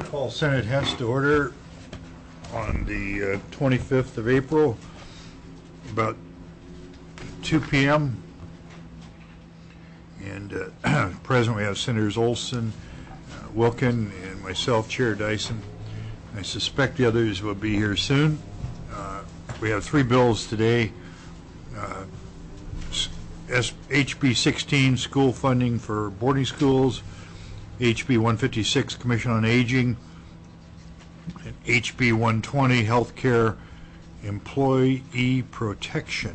Call Senate Hence to order on the 25th of April, about 2 p.m. And present we have Senators Olson, Wilkin, and myself, Chair Dyson. I suspect the others will be here soon. We have three bills today. HB 16, school funding for boarding schools, HB 156, Commission on Aging, and HB 120, Healthcare Employee Protection.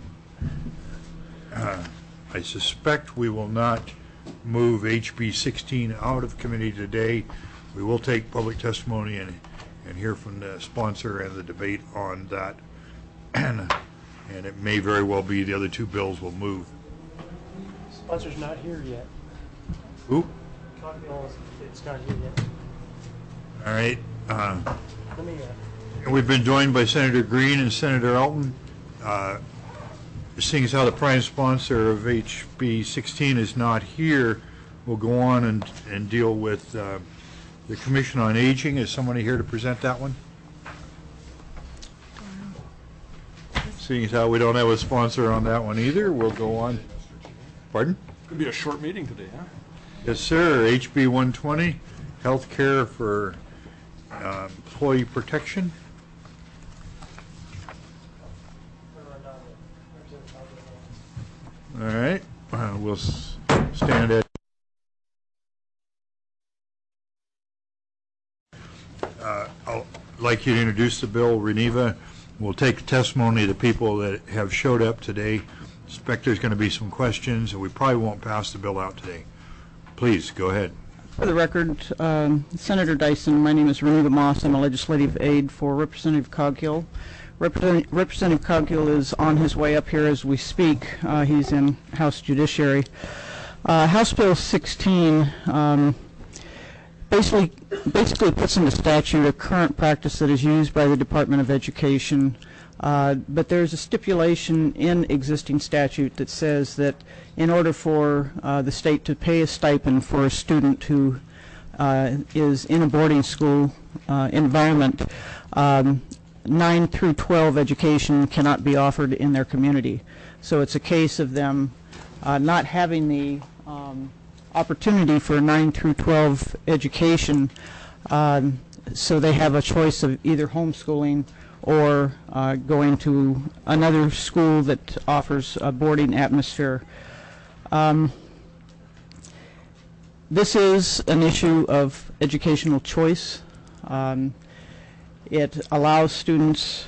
I suspect we will not move HB 16 out of committee today. We will take public testimony and hear from the sponsor and the debate on that. And it may very well be the other two bills will move. Sponsor's not here yet. Who? It's not here yet. All right. Let me. We've been joined by Senator Green and Senator Elton. Seeing as how the prime sponsor of HB 16 is not here, we'll go on and deal with the Commission on Aging. Is somebody here to present that one? Seeing as how we don't have a sponsor on that one either, we'll go on. Pardon? Could be a short meeting today, huh? Yes, sir. HB 120, health care for employee protection. All right. We'll stand at. I'd like you to introduce the bill, Reneva. We'll take testimony of the people that have showed up today. Expect there's going to be some questions, and we probably won't pass the bill out today. Please, go ahead. For the record, Senator Dyson, my name is Reneva Moss. I'm a legislative aide for Representative Coghill. Representative Coghill is on his way up here as we speak. He's in House Judiciary. House Bill 16 basically puts into statute a current practice that is used by the Department of Education. But there's a stipulation in existing statute that says that in order for the state to pay a stipend for a student who is in a boarding school environment, 9 through 12 education cannot be offered in their community. So it's a case of them not having the opportunity for 9 through 12 education, so they have a choice of either homeschooling or going to another school that offers a boarding atmosphere. This is an issue of educational choice. It allows students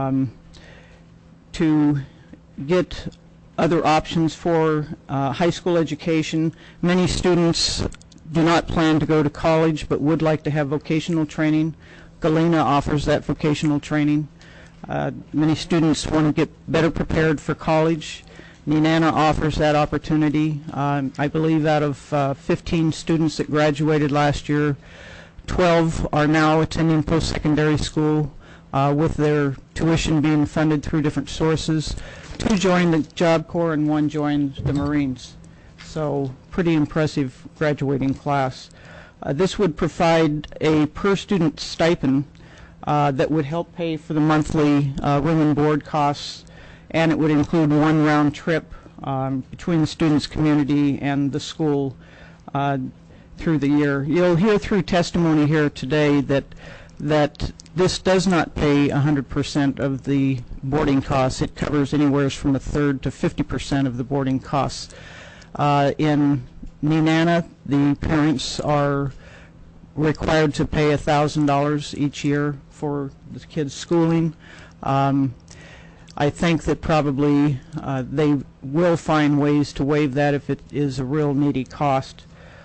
to get other options for high school education. Many students do not plan to go to college but would like to have vocational training. Galena offers that vocational training. Many students want to get better prepared for college. Nenana offers that opportunity. I believe out of 15 students that graduated last year, 12 are now attending post-secondary school with their tuition being funded through different sources. 2 joined the Job Corps and 1 joined the Marines. So pretty impressive graduating class. This would provide a per-student stipend that would help pay for the monthly room and board costs, and it would include 1 round trip between the student's community and the school through the year. You'll hear through testimony here today that this does not pay 100% of the boarding costs. It covers anywhere from 1/3 to 50% of the boarding costs. In Nenana, the parents are required to pay $1,000 each year for the kids' schooling. I think that probably they will find ways to waive that if it is a real needy cost.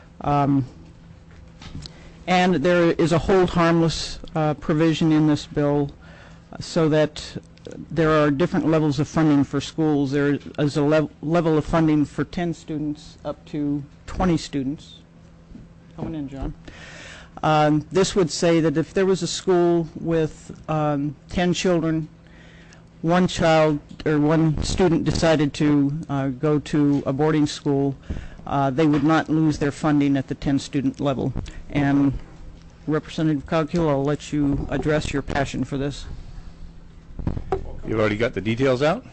And there is a hold harmless provision in this bill so that there are different levels of funding for schools. There is a level of funding for 10 students up to 20 students. Coming in, John. This would say that if there was a school with 10 children, one child or one student decided to go to a boarding school, they would not lose their funding at the 10-student level. And Representative Coghill, I'll let you address your passion for this. You've already got the details out?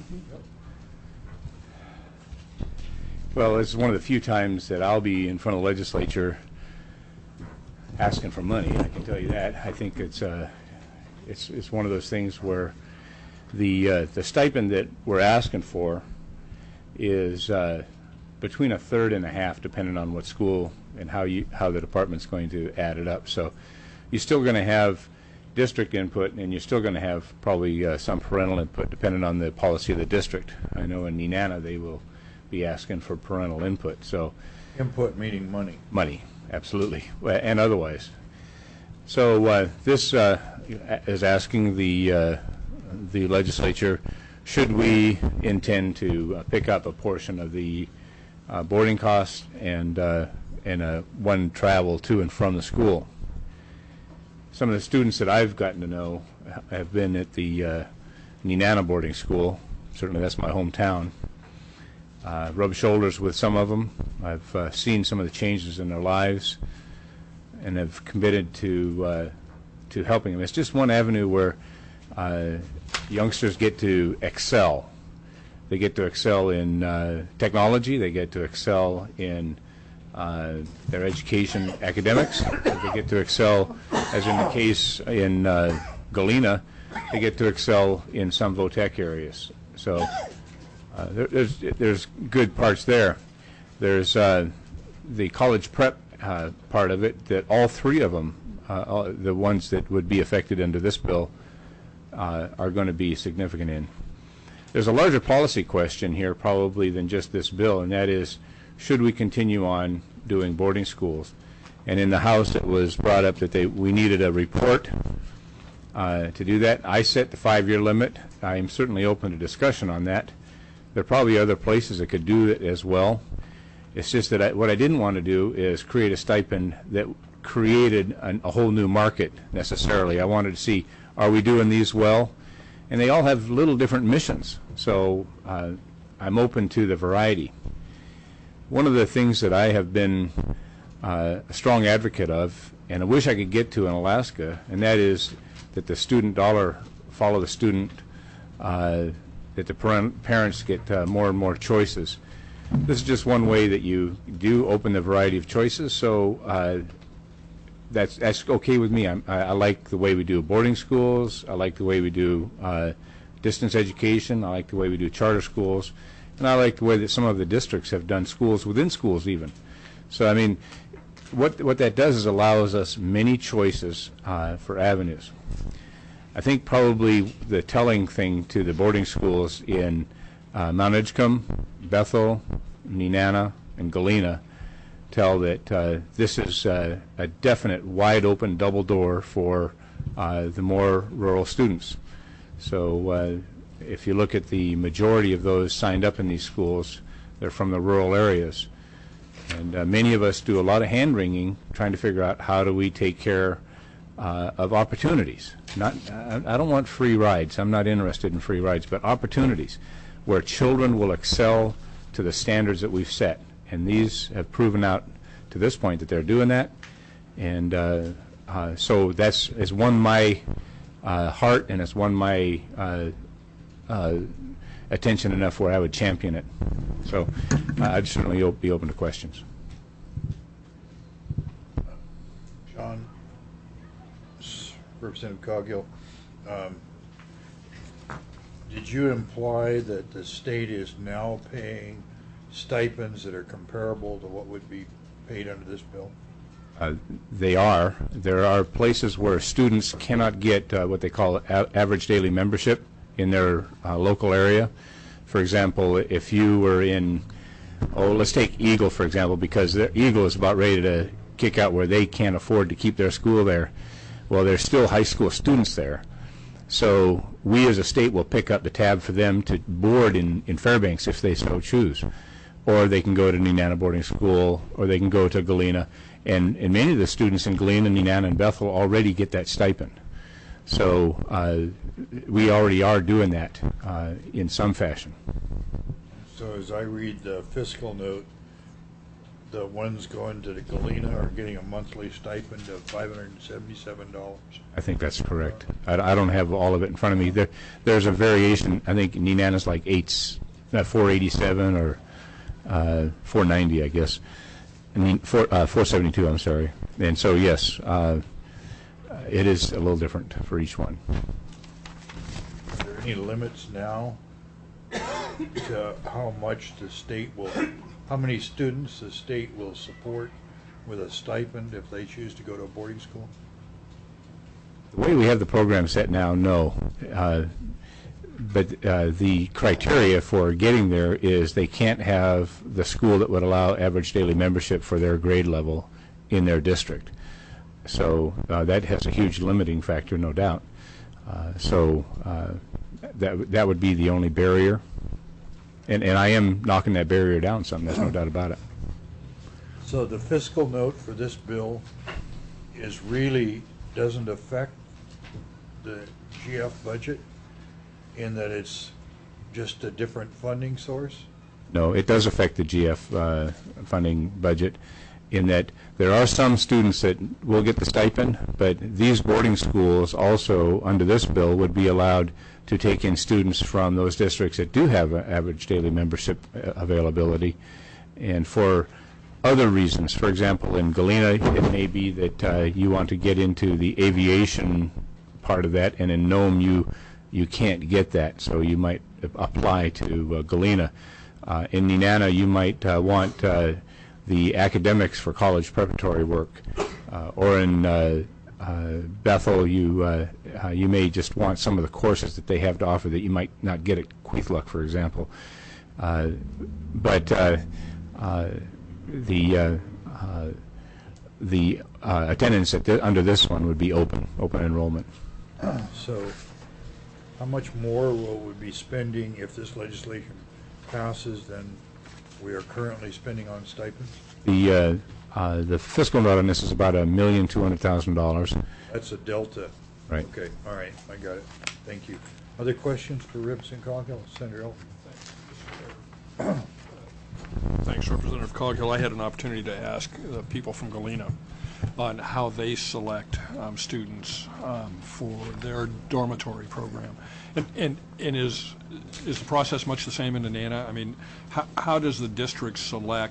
Well, this is one of the few times that I'll be in front of the legislature asking for money, I can tell you that. I think it's one of those things where the stipend that we're asking for is between a third and a half, depending on what school and how the department's going to add it up. So you're still going to have district input, and you're still going to have probably some parental input, depending on the policy of the district. I know in Nenana they will be asking for parental input. So Input meaning money. money, absolutely, and otherwise. So this is asking the legislature, should we intend to pick up a portion of the boarding costs and one travel to and from the school. Some of the students that I've gotten to know have been at the Nenana boarding school. Certainly that's my hometown. Rubbed shoulders with some of them. I've seen some of the changes in their lives and have committed to helping them. It's just one avenue where youngsters get to excel. They get to excel in technology. They get to excel in their education academics. They get to excel, as in the case in Galena, they get to excel in some VOTEC areas. So there's good parts there. There's the college prep part of it, that all three of them, the ones that would be affected under this bill, are going to be significant in. There's a larger policy question here probably than just this bill, and that is, should we continue on doing boarding schools? And in the House it was brought up that we needed a report to do that. I set the 5-year limit. I'm certainly open to discussion on that. There are probably other places that could do it as well. It's just that what I didn't want to do is create a stipend that created a whole new market necessarily. I wanted to see, are we doing these well? And they all have little different missions, so I'm open to the variety. One of the things that I have been a strong advocate of, and I wish I could get to in Alaska, and that is that the student dollar follow the student, that the parents get more and more choices. This is just one way that you do open the variety of choices, so that's okay with me. I like the way we do boarding schools. I like the way we do distance education. I like the way we do charter schools. And I like the way that some of the districts have done schools within schools even. So, I mean, what that does is allows us many choices for avenues. I think probably the telling thing to the boarding schools in Mount Edgecombe, Bethel, Nenana, and Galena tell that this is a definite wide open double door for the more rural students. So if you look at the majority of those signed up in these schools, they're from the rural areas. And many of us do a lot of hand-wringing trying to figure out how do we take care of opportunities. I don't want free rides. I'm not interested in free rides, but opportunities where children will excel to the standards that we've set. And these have proven out to this point that they're doing that. And so it's won my heart, and it's won my attention enough where I would champion it. So I'd certainly be open to questions. John, Representative Coghill, did you imply that the state is now paying stipends that are comparable to what would be paid under this bill? They are. There are places where students cannot get what they call average daily membership in their local area. For example, if you were in, let's take Eagle, for example, because Eagle is about ready to kick out where they can't afford to keep their school there. Well, there's still high school students there. So we as a state will pick up the tab for them to board in Fairbanks if they so choose. Or they can go to Nenana boarding school, or they can go to Galena. And many of the students in Galena, Nenana, and Bethel already get that stipend. So we already are doing that in some fashion. So as I read the fiscal note, the ones going to the Galena are getting a monthly stipend of $577. I think that's correct. I don't have all of it in front of me. There's a variation. I think Nenana's like 487 or 490, I guess. I mean, 472, I'm sorry. And so, yes, it is a little different for each one. Are there any limits now to how much the state will, how many students the state will support with a stipend if they choose to go to a boarding school? The way we have the program set now, no. But the criteria for getting there is they can't have the school that would allow average daily membership for their grade level in their district. So that has a huge limiting factor, no doubt. That would be the only barrier. And I am knocking that barrier down some, there's no doubt about it. So the fiscal note for this bill is really, doesn't affect the GF budget in that it's just a different funding source? No, it does affect the GF funding budget in that there are some students that will get the stipend, but these boarding schools also, under this bill, would be allowed to take in students from those districts that do have an average daily membership availability. And for other reasons, for example, in Galena, it may be that you want to get into the aviation part of that, and in Nome, you can't get that, so you might apply to Galena. In Nenana, you might want the academics for college preparatory work, or in Bethel, you may just want some of the courses that they have to offer that you might not get at Queethluck, for example. But the attendance under this one would be open enrollment. So how much more will we be spending if this legislation passes than we are currently spending on stipends? The fiscal note on this is about $1,200,000. That's a delta. Right. Okay, all right, I got it. Thank you. Other questions for Ripson Coghill? Senator Elton. Thanks, Representative Coghill. I had an opportunity to ask the people from Galena on how they select students for their dormitory program. And is the process much the same in Nenana? I mean, how does the district select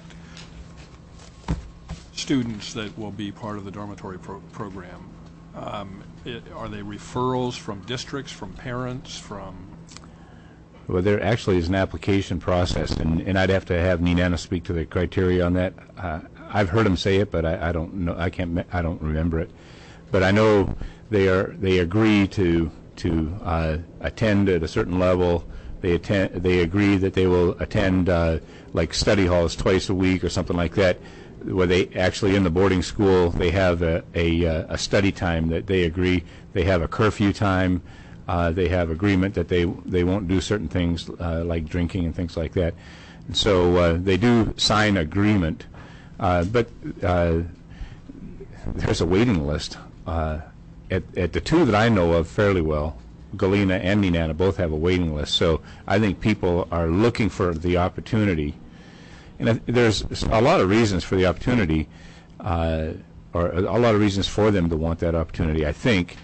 students that will be part of the dormitory program? Are they referrals from districts, from parents, from... Well, there actually is an application process, and I'd have to have Nenana speak to the criteria on that. I've heard them say it, but I don't know. I don't remember it. But I know they agree to attend at a certain level. They agree that they will attend like study halls twice a week or something like that, where they actually, in the boarding school, they have a study time that they agree. They have a curfew time. They have agreement that they won't do certain things like drinking and things like that. And so they do sign agreement, but there's a waiting list. At the two that I know of fairly well, Galena and Nenana both have a waiting list. So I think people are looking for the opportunity. And there's a lot of reasons for the opportunity, or a lot of reasons for them to want that opportunity, I think.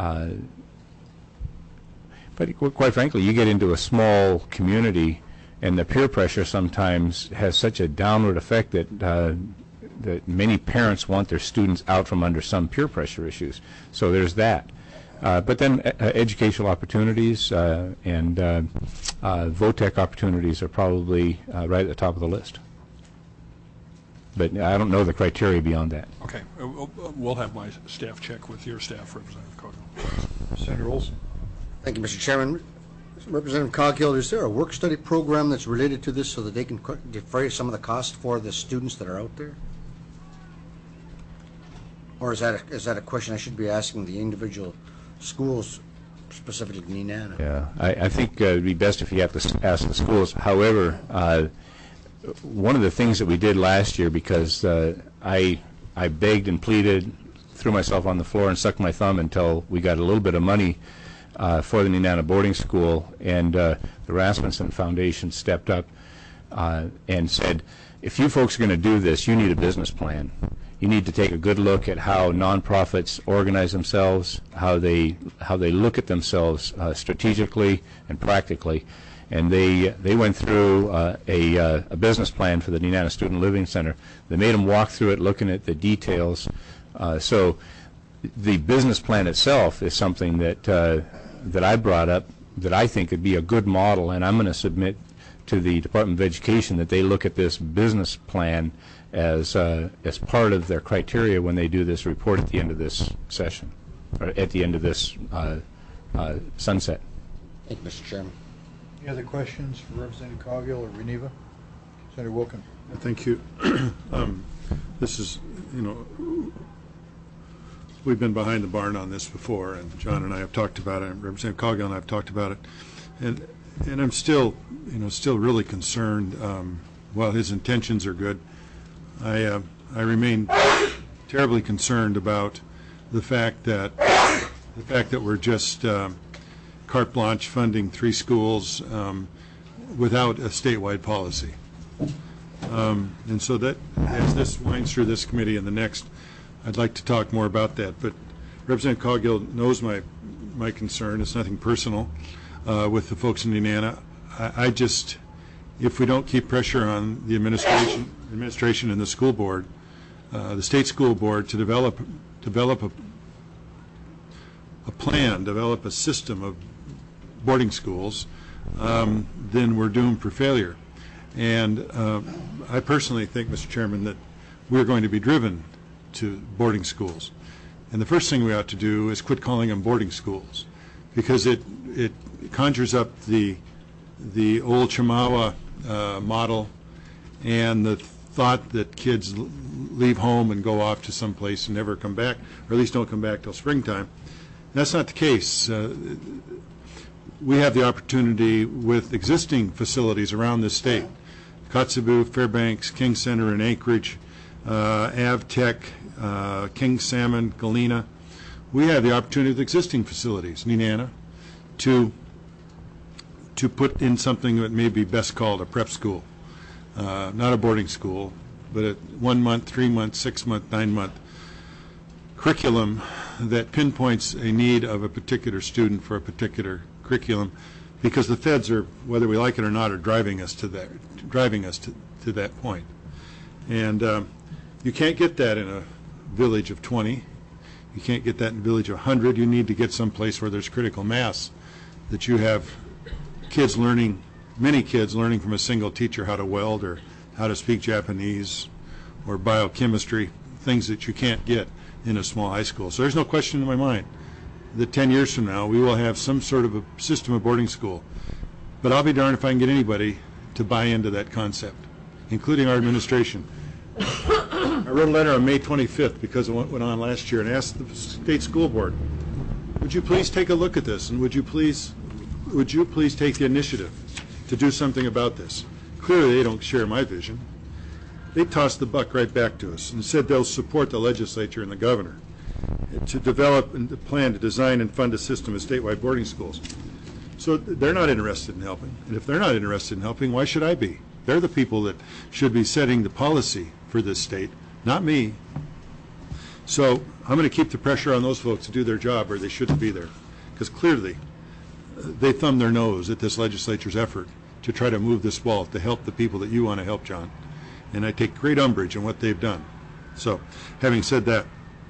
But quite frankly, you get into a small community, and the peer pressure sometimes has such a downward effect that that many parents want their students out from under some peer pressure issues. So there's that. But then educational opportunities and VOTEC opportunities are probably right at the top of the list. But I don't know the criteria beyond that. Okay, we'll have my staff check with your staff, Representative Coghill. Senator Olson. Thank you, Mr. Chairman. Representative Coghill, is there a work-study program that's related to this so that they can defray some of the cost for the students that are out there? Or is that a question I should be asking the individual schools, specifically Nenana? Yeah, I think it would be best if you have to ask the schools. However, one of the things that we did last year, because I begged and pleaded, threw myself on the floor and sucked my thumb until we got a little bit of money for the Nenana boarding school, and the Rasmussen Foundation stepped up and said, if you folks are going to do this, you need a business plan. You need to take a good look at how nonprofits organize themselves, how they look at themselves strategically and practically. And they went through a business plan for the Nenana Student Living Center. They made them walk through it, looking at the details. So the business plan itself is something that I brought up that I think would be a good model, and I'm going to submit to the Department of Education that they look at this business plan as part of their criteria when they do this report at the end of this session, or at the end of this sunset. Thank you, Mr. Chairman. Any other questions for Representative Coghill or Reneva? Senator Wilkin. Thank you. This is, we've been behind the barn on this before, and John and I have talked about it, and Representative Coghill and I have talked about it, and I'm still, still really concerned. While his intentions are good, I remain terribly concerned about the fact that we're just carte blanche funding 3 schools without a statewide policy. And so that, as this winds through this committee and the next, I'd like to talk more about that. But Representative Coghill knows my concern. It's nothing personal with the folks in Nenana. I just, if we don't keep pressure on the administration and the school board, the state school board, to develop a plan, develop a system of boarding schools, then we're doomed for failure. And I personally think, Mr. Chairman, that we're going to be driven to boarding schools. And the first thing we ought to do is quit calling them boarding schools, because it conjures up the old Chamawa model and the thought that kids leave home and go off to some place and never come back, or at least don't come back till springtime. That's not the case. We have the opportunity with existing facilities around the state, Kotzebue, Fairbanks, King Center in Anchorage, AvTech, King Salmon, Galena. We have the opportunity with existing facilities, Nenana, to put in something that may be best called a prep school, not a boarding school, but a 1 month, 3 month, 6 month, 9 month curriculum that pinpoints a need of a particular student for a particular curriculum, because the feds are, whether we like it or not, are driving us to that point. And you can't get that in a village of 20. You can't get that in a village of 100. You need to get someplace where there's critical mass, that you have kids learning, many kids learning from a single teacher how to weld or how to speak Japanese or biochemistry, things that you can't get in a small high school. So there's no question in my mind that 10 years from now we will have some sort of a system of boarding school. But I'll be darned if I can get anybody to buy into that concept, including our administration. I wrote a letter on May 25th because of what went on last year and asked the state school board, would you please take a look at this, and would you please take the initiative to do something about this? Clearly they don't share my vision. They tossed the buck right back to us and said they'll support the legislature and the governor to develop and to plan to design and fund a system of statewide boarding schools. So they're not interested in helping. And if they're not interested in helping, why should I be? They're the people that should be setting the policy for this state, not me. So I'm going to keep the pressure on those folks to do their job, or they shouldn't be there. Because clearly they thumb their nose at this legislature's effort to try to move this ball to help the people that you want to help, John. And I take great umbrage in what they've done. So having said that,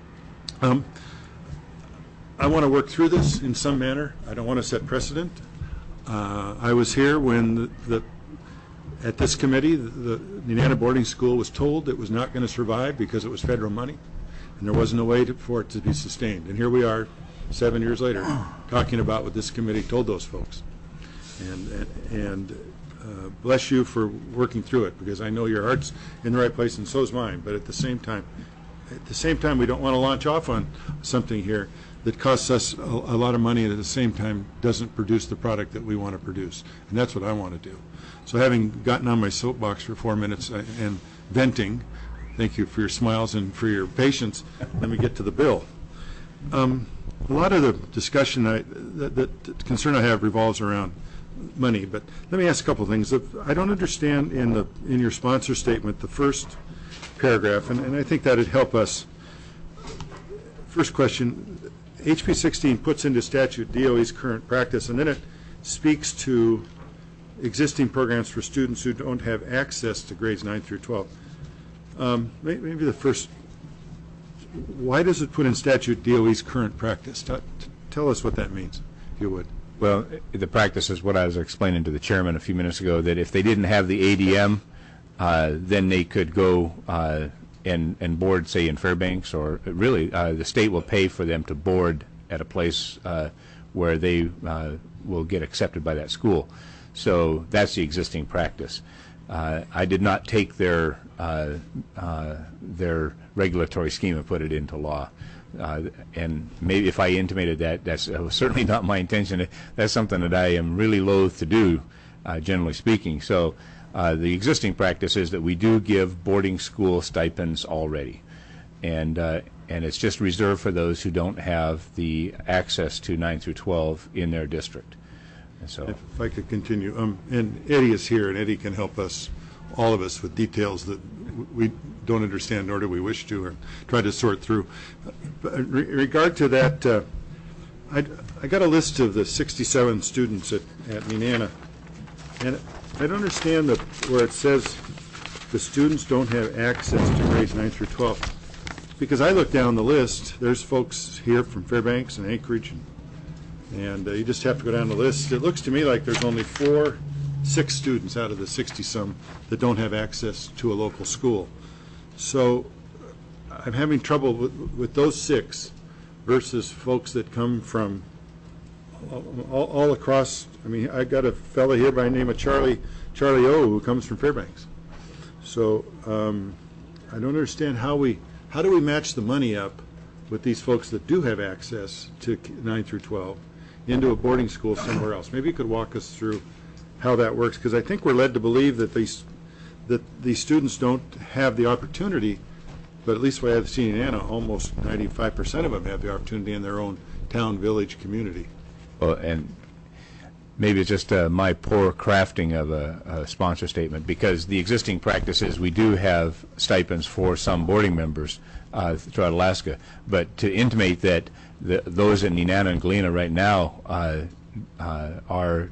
I want to work through this in some manner. I don't want to set precedent. I was here when at this committee, the Nenana boarding school was told it was not going to survive because it was federal money, and there wasn't a way for it to be sustained. And here we are, 7 years later, talking about what this committee told those folks. And bless you for working through it, because I know your heart's in the right place, and so is mine. But at the same time, we don't want to launch off on something here that costs us a lot of money and at the same time doesn't produce the product that we want to produce. And that's what I want to do. So having gotten on my soapbox for 4 minutes and venting, thank you for your smiles and for your patience, let me get to the bill. A lot of the discussion, the concern I have revolves around money, but let me ask a couple of things. I don't understand in your sponsor statement, the first paragraph, and I think that would help us. First question, HB 16 puts into statute DOE's current practice, and then it speaks to existing programs for students who don't have access to grades 9 through 12. Maybe the first, why does it put in statute DOE's current practice? Tell us what that means, if you would. Well, the practice is what I was explaining to the chairman a few minutes ago, that if they didn't have the ADM, then they could go and board, say, in Fairbanks, or really the state will pay for them to board at a place where they will get accepted by that school. So that's the existing practice. I did not take their regulatory scheme and put it into law. And maybe if I intimated that, that was certainly not my intention. That's something that I am really loath to do, generally speaking. So the existing practice is that we do give boarding school stipends already, and it's just reserved for those who don't have the access to 9 through 12 in their district. And so, if I could continue, and Eddie is here, and Eddie can help us, all of us, with details that we don't understand, nor do we wish to, or try to sort through. In regard to that, I got a list of the 67 students at Nenana, and I don't understand where it says the students don't have access to grades 9 through 12. Because I look down the list, there's folks here from Fairbanks and Anchorage, and you just have to go down the list. It looks to me like there's only 6 students out of the 60-some that don't have access to a local school. So I'm having trouble with those 6 versus folks that come from all across. I mean, I got a fellow here by the name of Charlie O, who comes from Fairbanks. So I don't understand how do we match the money up with these folks that do have access to 9 through 12 into a boarding school somewhere else. Maybe you could walk us through how that works, because I think we're led to believe that these students don't have the opportunity, but at least what I've seen in Anna, almost 95% of them have the opportunity in their own town, village, community. well, and maybe it's just my poor crafting of a sponsor statement, because the existing practice is we do have stipends for some boarding members throughout Alaska, but to intimate that those in Nenana and Galena right now are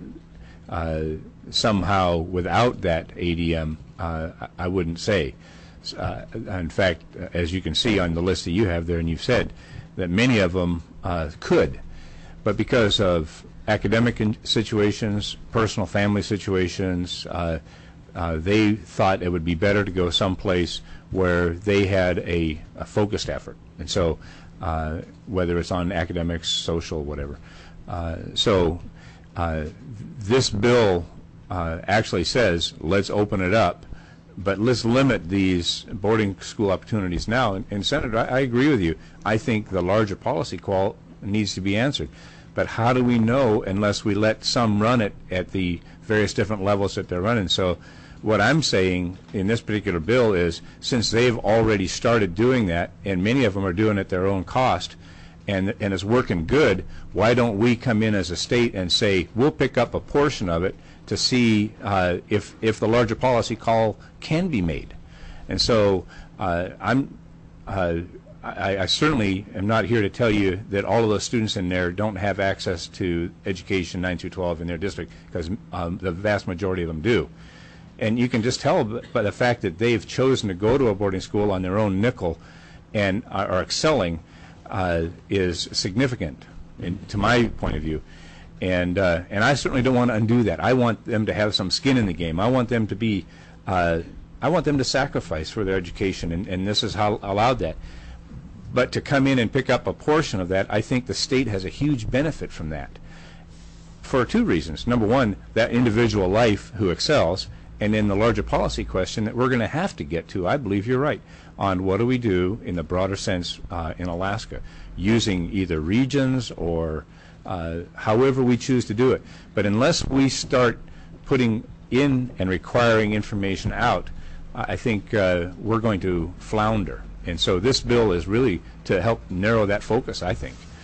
somehow without that ADM, I wouldn't say. In fact, as you can see on the list that you have there, and you've said that many of them could, but because of academic situations, personal family situations, they thought it would be better to go someplace where they had a focused effort. And so whether it's on academics, social, whatever. This bill actually says, let's open it up, but let's limit these boarding school opportunities now. And Senator, I agree with you. I think the larger policy call needs to be answered. But how do we know unless we let some run it at the various different levels that they're running? So what I'm saying in this particular bill is, since they've already started doing that, and many of them are doing it at their own cost, and it's working good, why don't we come in as a state and say, we'll pick up a portion of it to see if the larger policy call can be made. And so I certainly am not here to tell you that all of those students in there don't have access to education 9 through 12 in their district, because the vast majority of them do. And you can just tell by the fact that they've chosen to go to a boarding school on their own nickel and are excelling is significant, to my point of view. And I certainly don't want to undo that. I want them to have some skin in the game. I want them to be, I want them to sacrifice for their education, and this is how allowed that. But to come in and pick up a portion of that, I think the state has a huge benefit from that, for 2 reasons. Number one, that individual life who excels, and then the larger policy question that we're going to have to get to, I believe you're right, on what do we do in the broader sense in Alaska, using either regions or however we choose to do it. But unless we start putting in and requiring information out, I think we're going to flounder. And so this bill is really to help narrow that focus, I think.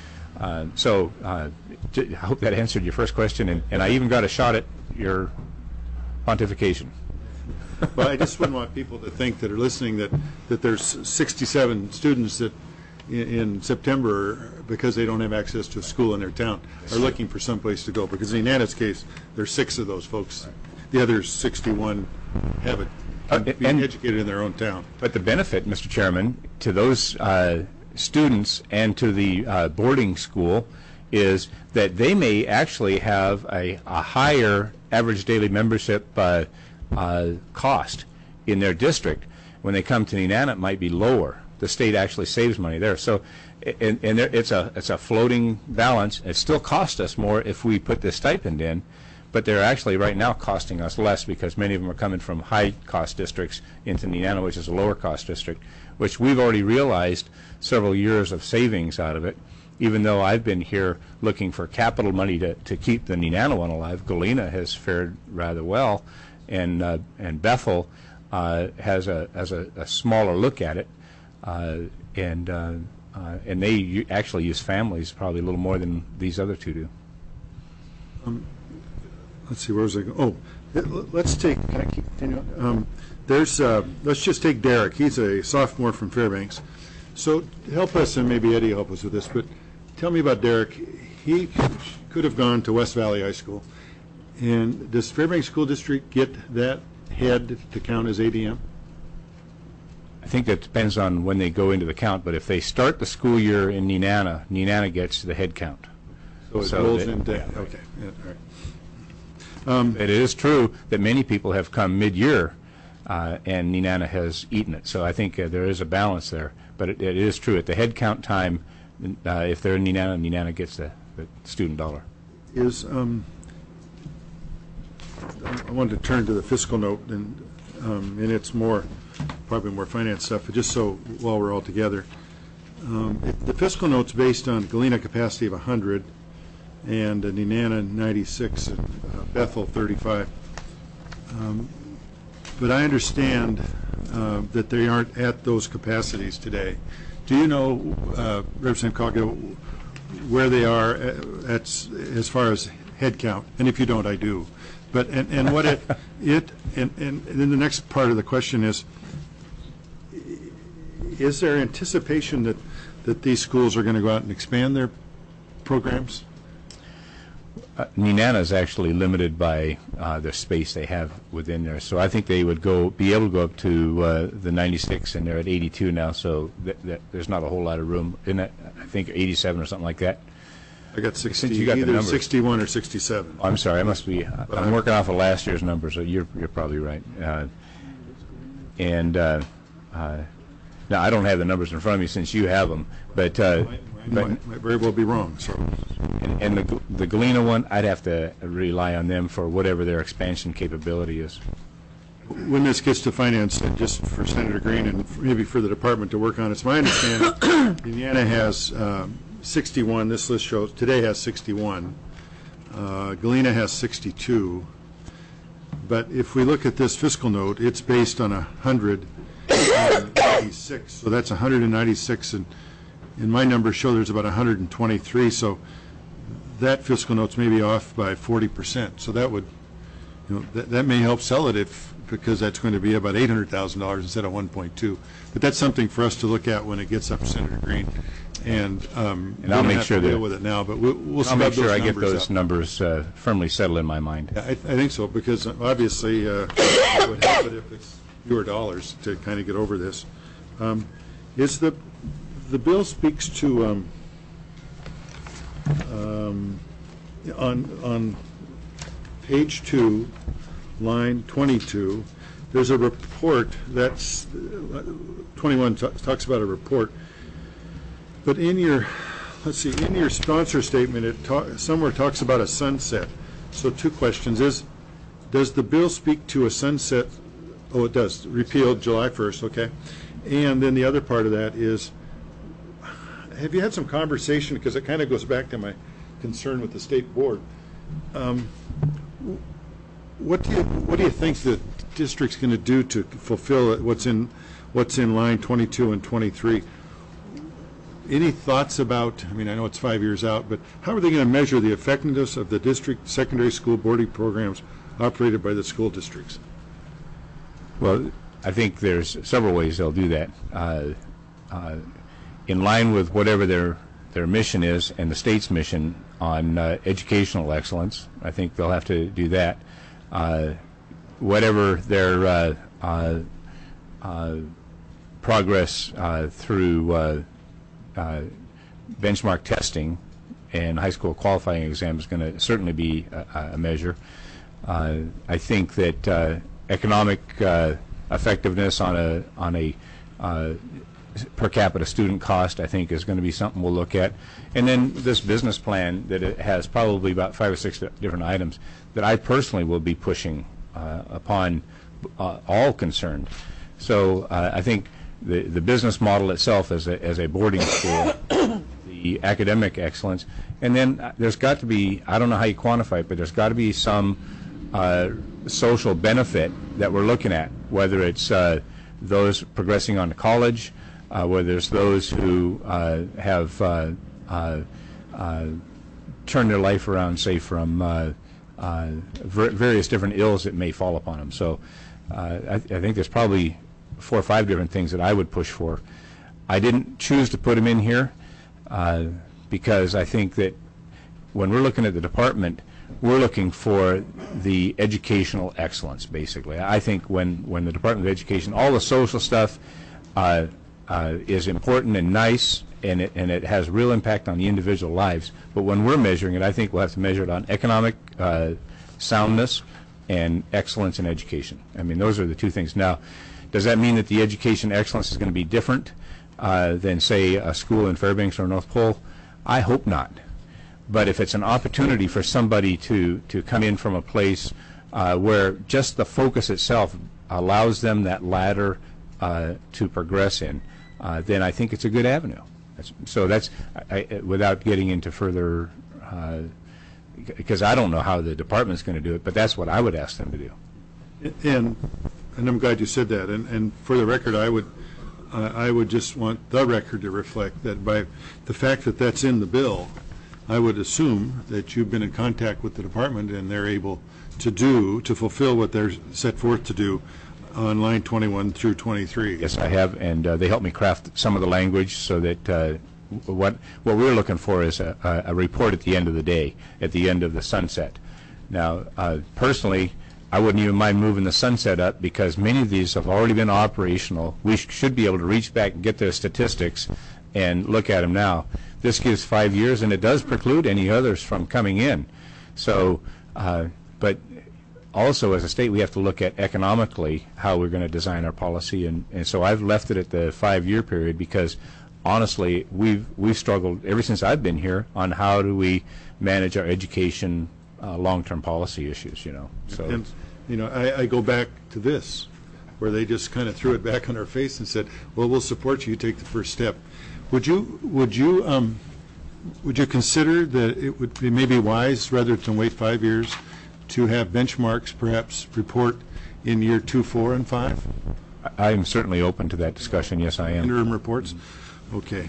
I hope that answered your first question, and I even got a shot at your pontification. Well, I just wouldn't want people to think that are listening that there's 67 students that in September, because they don't have access to a school in their town, are looking for some place to go. Because in Nana's case, there's 6 of those folks. The other 61 haven't been educated in their own town. But the benefit, Mr. Chairman, to those students and to the boarding school is that they may actually have a higher average daily membership cost in their district. When they come to Nenana, it might be lower. The state actually saves money there. So, it's a floating balance. It still costs us more if we put this stipend in, but they're actually right now costing us less because many of them are coming from high-cost districts into Nenana, which is a lower-cost district, which we've already realized several years of savings out of it. Even though I've been here looking for capital money to keep the Nenana one alive, Galena has fared rather well, and Bethel has a smaller look at it, and they actually use families probably a little more than these other two do. Let's see, where was I going? Oh, let's take, can I keep continuing? Let's just take Derek. He's a sophomore from Fairbanks. So help us, and maybe Eddie help us with this, but tell me about Derek. He could have gone to West Valley High School. And does Fairbanks School District get that head to count as ADM? I think that depends on when they go into the count, but if they start the school year in Nenana, Nenana gets the head count. So it rolls into, okay, yeah, all right. It is true that many people have come mid-year, and Nenana has eaten it. So I think there is a balance there. But it is true, at the head count time, if they're in Nenana, Nenana gets the student dollar. I wanted to turn to the fiscal note, and it's probably more finance stuff, but just so while we're all together. The fiscal note's based on Galena capacity of 100, and Nenana 96, and Bethel 35. But I understand that they aren't at those capacities today. Do you know, Representative Coghill, where they are as far as head count? And if you don't, I do. But and what and then the next part of the question is there anticipation that these schools are going to go out and expand their programs? Nenana is actually limited by the space they have within there, so I think they would be able to go up to the 96, and they're at 82 now. So there's not a whole lot of room in it. I think 87 or something like that. I got 60. Since you got the either numbers. 61 or 67. I'm sorry, I must be. I'm working off of last year's numbers, so you're probably right. Now I don't have the numbers in front of me since you have them, but. Might very well be wrong. So, and the Galena one, I'd have to rely on them for whatever their expansion capability is. when this gets to finance, and just for Senator Green and maybe for the department to work on, it's my understanding Indiana has 61. This list shows today has 61. Galena has 62. But if we look at this fiscal note, it's based on 196. So that's 196, and my numbers show there's about 123. So that fiscal note's maybe off by 40%. So that would, that may help sell it because that's going to be about $800,000 instead of 1.2. But that's something for us to look at when it gets up to Senator Green. And I'll make sure to deal with it now, but we'll I'll make sure I get numbers those up. numbers firmly settled in my mind. I think so, because obviously it would help it if it's fewer dollars to kind of get over this. Is the bill speaks to on page 2, line 22. There's a report that's 21 talks about a report. But in your, let's see, in your sponsor statement, it somewhere talks about a sunset. So two questions. Does the bill speak to a sunset? Oh, it does. Repealed July 1st, okay. And then the other part of that is, have you had some conversation, because it kind of goes back to my concern with the state board. What do you think the district's going to do to fulfill what's in line 22 and 23? any thoughts about, I mean, I know it's 5 years out, but how are they going to measure the effectiveness of the district secondary school boarding programs operated by the school districts? Well, I think there's several ways they'll do that. In line with whatever their mission is and the state's mission on educational excellence, I think they'll have to do that. Whatever their progress through benchmark testing and high school qualifying exam is going to certainly be a measure. I think that economic effectiveness on a per capita student cost, I think, is going to be something we'll look at. And then this business plan that it has probably about 5 or 6 different items that I personally will be pushing upon all concerned. So I think the business model itself as a boarding school, the academic excellence, and then there's got to be, I don't know how you quantify it, but there's got to be some social benefit that we're looking at, whether it's those progressing on to college, whether it's those who have turned their life around, say, from various different ills that may fall upon them. So I think there's probably 4 or 5 different things that I would push for. I didn't choose to put them in here because I think that when we're looking at the department, we're looking for the educational excellence, basically. I think when the Department of Education, all the social stuff is important and nice, and it has real impact on the individual lives. But when we're measuring it, I think we'll have to measure it on economic soundness and excellence in education. I mean, those are the 2 things. Now, does that mean that the education excellence is going to be different than, say, a school in Fairbanks or North Pole? I hope not. But if it's an opportunity for somebody to come in from a place where just the focus itself allows them that ladder to progress in, then I think it's a good avenue. So that's, without getting into further, because I don't know how the department's going to do it, but that's what I would ask them to do. And I'm glad you said that. And for the record, I would just want the record to reflect that by the fact that that's in the bill, I would assume that you've been in contact with the department and they're able to fulfill what they're set forth to do on line 21 through 23. Yes, I have, and they helped me craft some of the language so that what we're looking for is a report at the end of the day, at the end of the sunset. Now, personally, I wouldn't even mind moving the sunset up because many of these have already been operational. We should be able to reach back and get their statistics and look at them now. This gives 5 years, and it does preclude any others from coming in. So, but also as a state, we have to look at economically how we're going to design our policy, and so I've left it at the 5-year period because honestly, we've struggled ever since I've been here on how do we manage our education long-term policy issues, you know. So, and you know, I go back to this, where they just kind of threw it back on our face and said, "Well, we'll support you. You take the first step." Would you consider that it would be maybe wise, rather than wait 5 years, to have benchmarks perhaps report in year 2, 4, and 5? I am certainly open to that discussion. Yes, I am. Interim reports. Okay.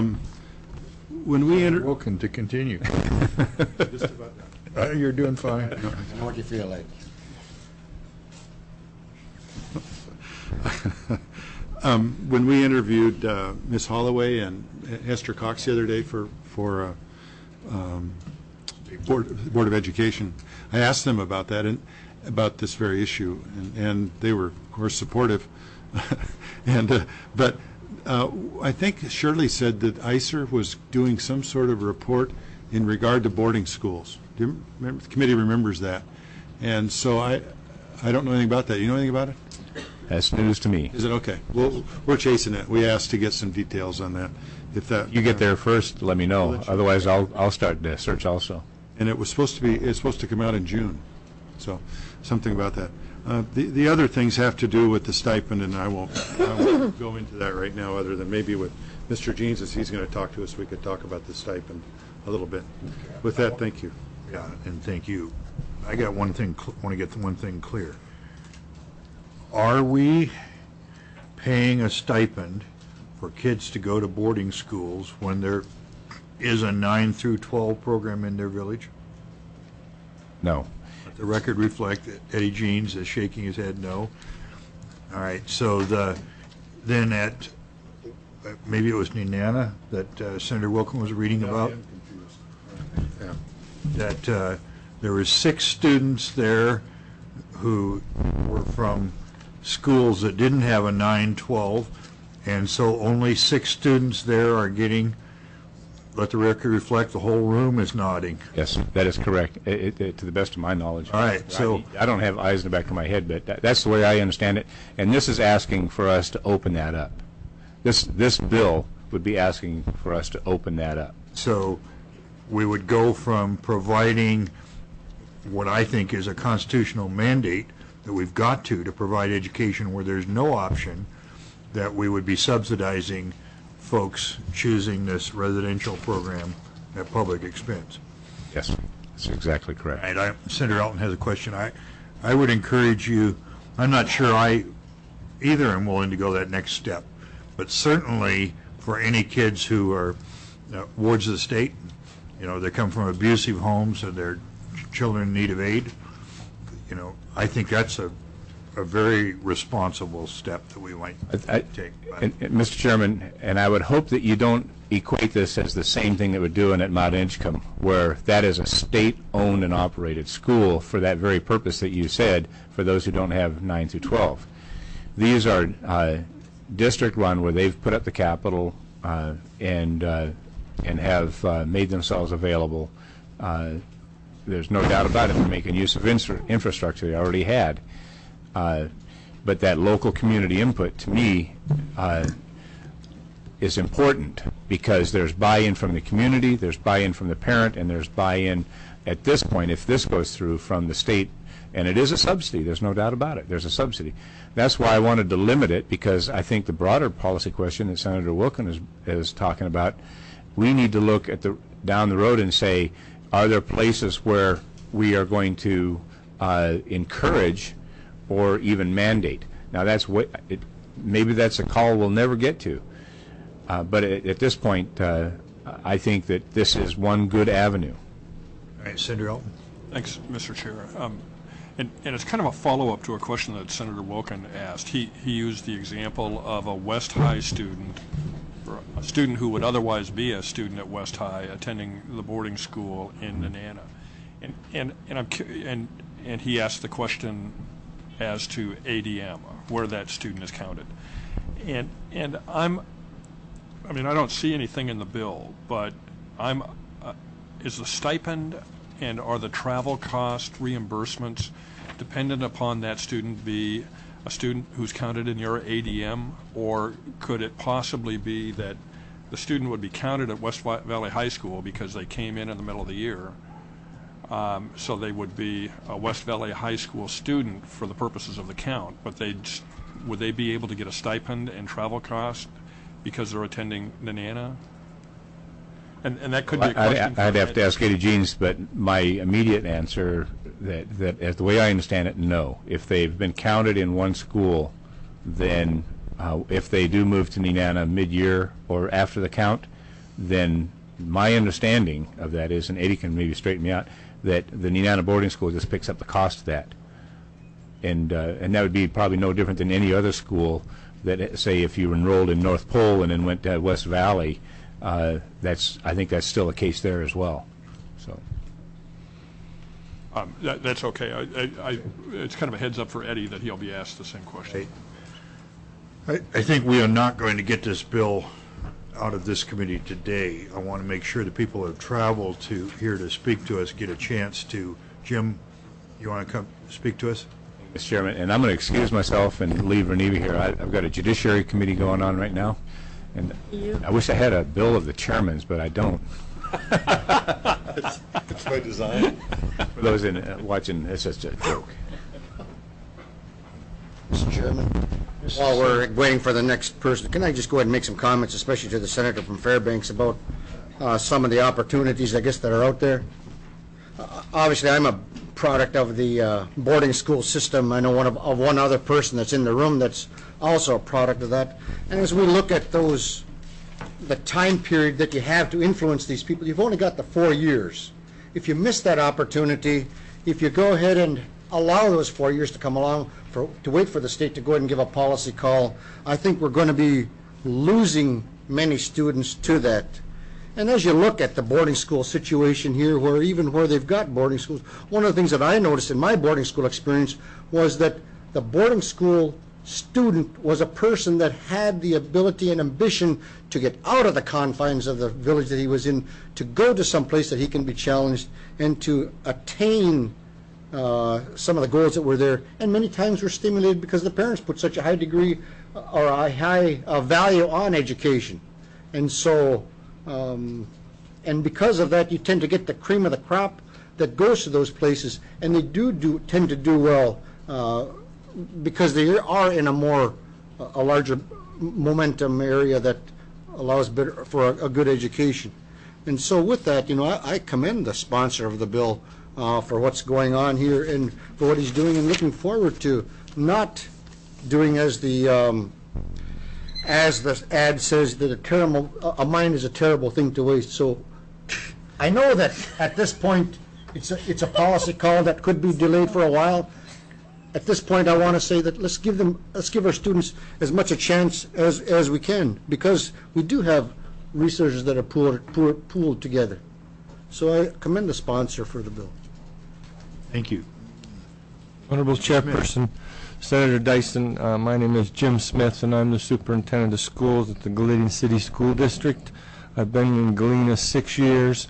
When we enter, Welcome to continue. just about that. You're doing fine. I know what you feel like. When we interviewed Ms. Holloway and Esther Cox the other day for Board of Education, I asked them about that and about this very issue, and they were, of course, supportive. But I think Shirley said that ICER was doing some sort of report in regard to boarding schools. Do you remember? The committee remembers that, and so I don't know anything about that. You know anything about it? That's news to me. Is it okay? Well, we're chasing it. We asked to get some details on that. If that You get there first, let me know. Otherwise, I'll start the search also. and it's supposed to come out in June, so something about that. The other things have to do with the stipend, and I won't go into that right now, other than maybe with Mr. Jeans, as he's going to talk to us, we could talk about the stipend a little bit. With that, thank you. Yeah, and thank you. I got one thing, want to get one thing clear. Are we paying a stipend for kids to go to boarding schools when there is a 9 through 12 program in their village? No. Let the record reflect that Eddie Jeans is shaking his head no. All right, so then at, maybe it was Nenana that Senator Wilken was reading about? That there were 6 students there who were from schools that didn't have a 9-12, and so only 6 students there are getting, let the record reflect, the whole room is nodding. Yes, that is correct, to the best of my knowledge. All right, so I don't have eyes in the back of my head, but that's the way I understand it, and this is asking for us to open that up. This bill would be asking for us to open that up. So we would go from providing what I think is a constitutional mandate that we've got to provide education where there's no option, that we would be subsidizing folks choosing this residential program at public expense. Yes, that's exactly correct. And Senator Elton has a question. I would encourage you, I'm not sure I either am willing to go that next step, but certainly for any kids who are wards of the state, you know, they come from abusive homes and their children in need of aid, you know, I think that's a very responsible step that we might take. And, Mr. Chairman, and I would hope that you don't equate this as the same thing that we're doing at Mount Edgecombe, where that is a state-owned and operated school for that very purpose that you said, for those who don't have 9 through 12. These are district-run, where they've put up the capital and have made themselves available. There's no doubt about it. They're making use of infrastructure they already had. But that local community input, to me, is important, because there's buy-in from the community, there's buy-in from the parent, and there's buy-in, at this point, if this goes through, from the state. And it is a subsidy. There's no doubt about it. There's a subsidy. That's why I wanted to limit it, because I think the broader policy question that Senator Wilken is talking about, we need to look at down the road and say, are there places where we are going to encourage or even mandate? Now, maybe that's a call we'll never get to. But at this point, I think that this is one good avenue. All right, Senator Elton. Thanks, Mr. Chair. And it's kind of a follow-up to a question that Senator Wilken asked. He used the example of a West High student, or a student who would otherwise be a student at West High, attending the boarding school in Nenana. And he asked the question as to ADM, where that student is counted. And I don't see anything in the bill, but is the stipend and are the travel cost reimbursements dependent upon that student be a student who's counted in your ADM, or could it possibly be that the student would be counted at West Valley High School because they came in the middle of the year, so they would be a West Valley High School student for the purposes of the count, but would they be able to get a stipend and travel cost because they're attending Nenana? And that could be a question. I'd have to ask Eddie Jeans, but my immediate answer, that as the way I understand it, no. If they've been counted in one school, then if they do move to Nenana mid-year or after the count, then my understanding of that is, and Eddie can maybe straighten me out, that the Nenana boarding school just picks up the cost of that. And that would be probably no different than any other school that, say, if you enrolled in North Pole and then went to West Valley, I think that's still a case there as well. So that's okay. It's kind of a heads up for Eddie that he'll be asked the same question. I think we are not going to get this bill out of this committee today. I want to make sure the people who have traveled here to speak to us get a chance to. Jim, you want to come speak to us? Mr. Chairman, and I'm going to excuse myself and leave Reneva here. I've got a Judiciary Committee going on right now, and I wish I had a bill of the chairman's, but I don't. It's by design. For those watching, it's just a joke. Mr. Chairman, while we're waiting for the next person, can I just go ahead and make some comments, especially to the senator from Fairbanks, about some of the opportunities, I guess, that are out there? Obviously, I'm a product of the boarding school system. I know of one other person that's in the room that's also a product of that. And as we look at the time period that you have to influence these people, you've only got the 4 years. If you miss that opportunity, if you go ahead and allow those 4 years to come along to wait for the state to go ahead and give a policy call, I think we're going to be losing many students to that. And as you look at the boarding school situation here, where they've got boarding schools, one of the things that I noticed in my boarding school experience was that the boarding school student was a person that had the ability and ambition to get out of the confines of the village that he was in, to go to some place that he can be challenged and to attain some of the goals that were there, and many times were stimulated because the parents put such a high degree or a high value on education. And so, and because of that, you tend to get the cream of the crop that goes to those places, and they tend to do well because they are in a larger momentum area that allows for a good education. And so with that, I commend the sponsor of the bill for what's going on here and for what he's doing, and looking forward to not doing as the ad says, that a mind is a terrible thing to waste. So I know that at this point it's a policy call that could be delayed for a while. At this point, I want to say that let's give our students as much a chance as we can, because we do have resources that are pooled together. So I commend the sponsor for the bill. Thank you. Honorable Chairperson, Senator Dyson, my name is Jim Smith, and I'm the Superintendent of Schools at the Galena City School District. I've been in Galena 6 years.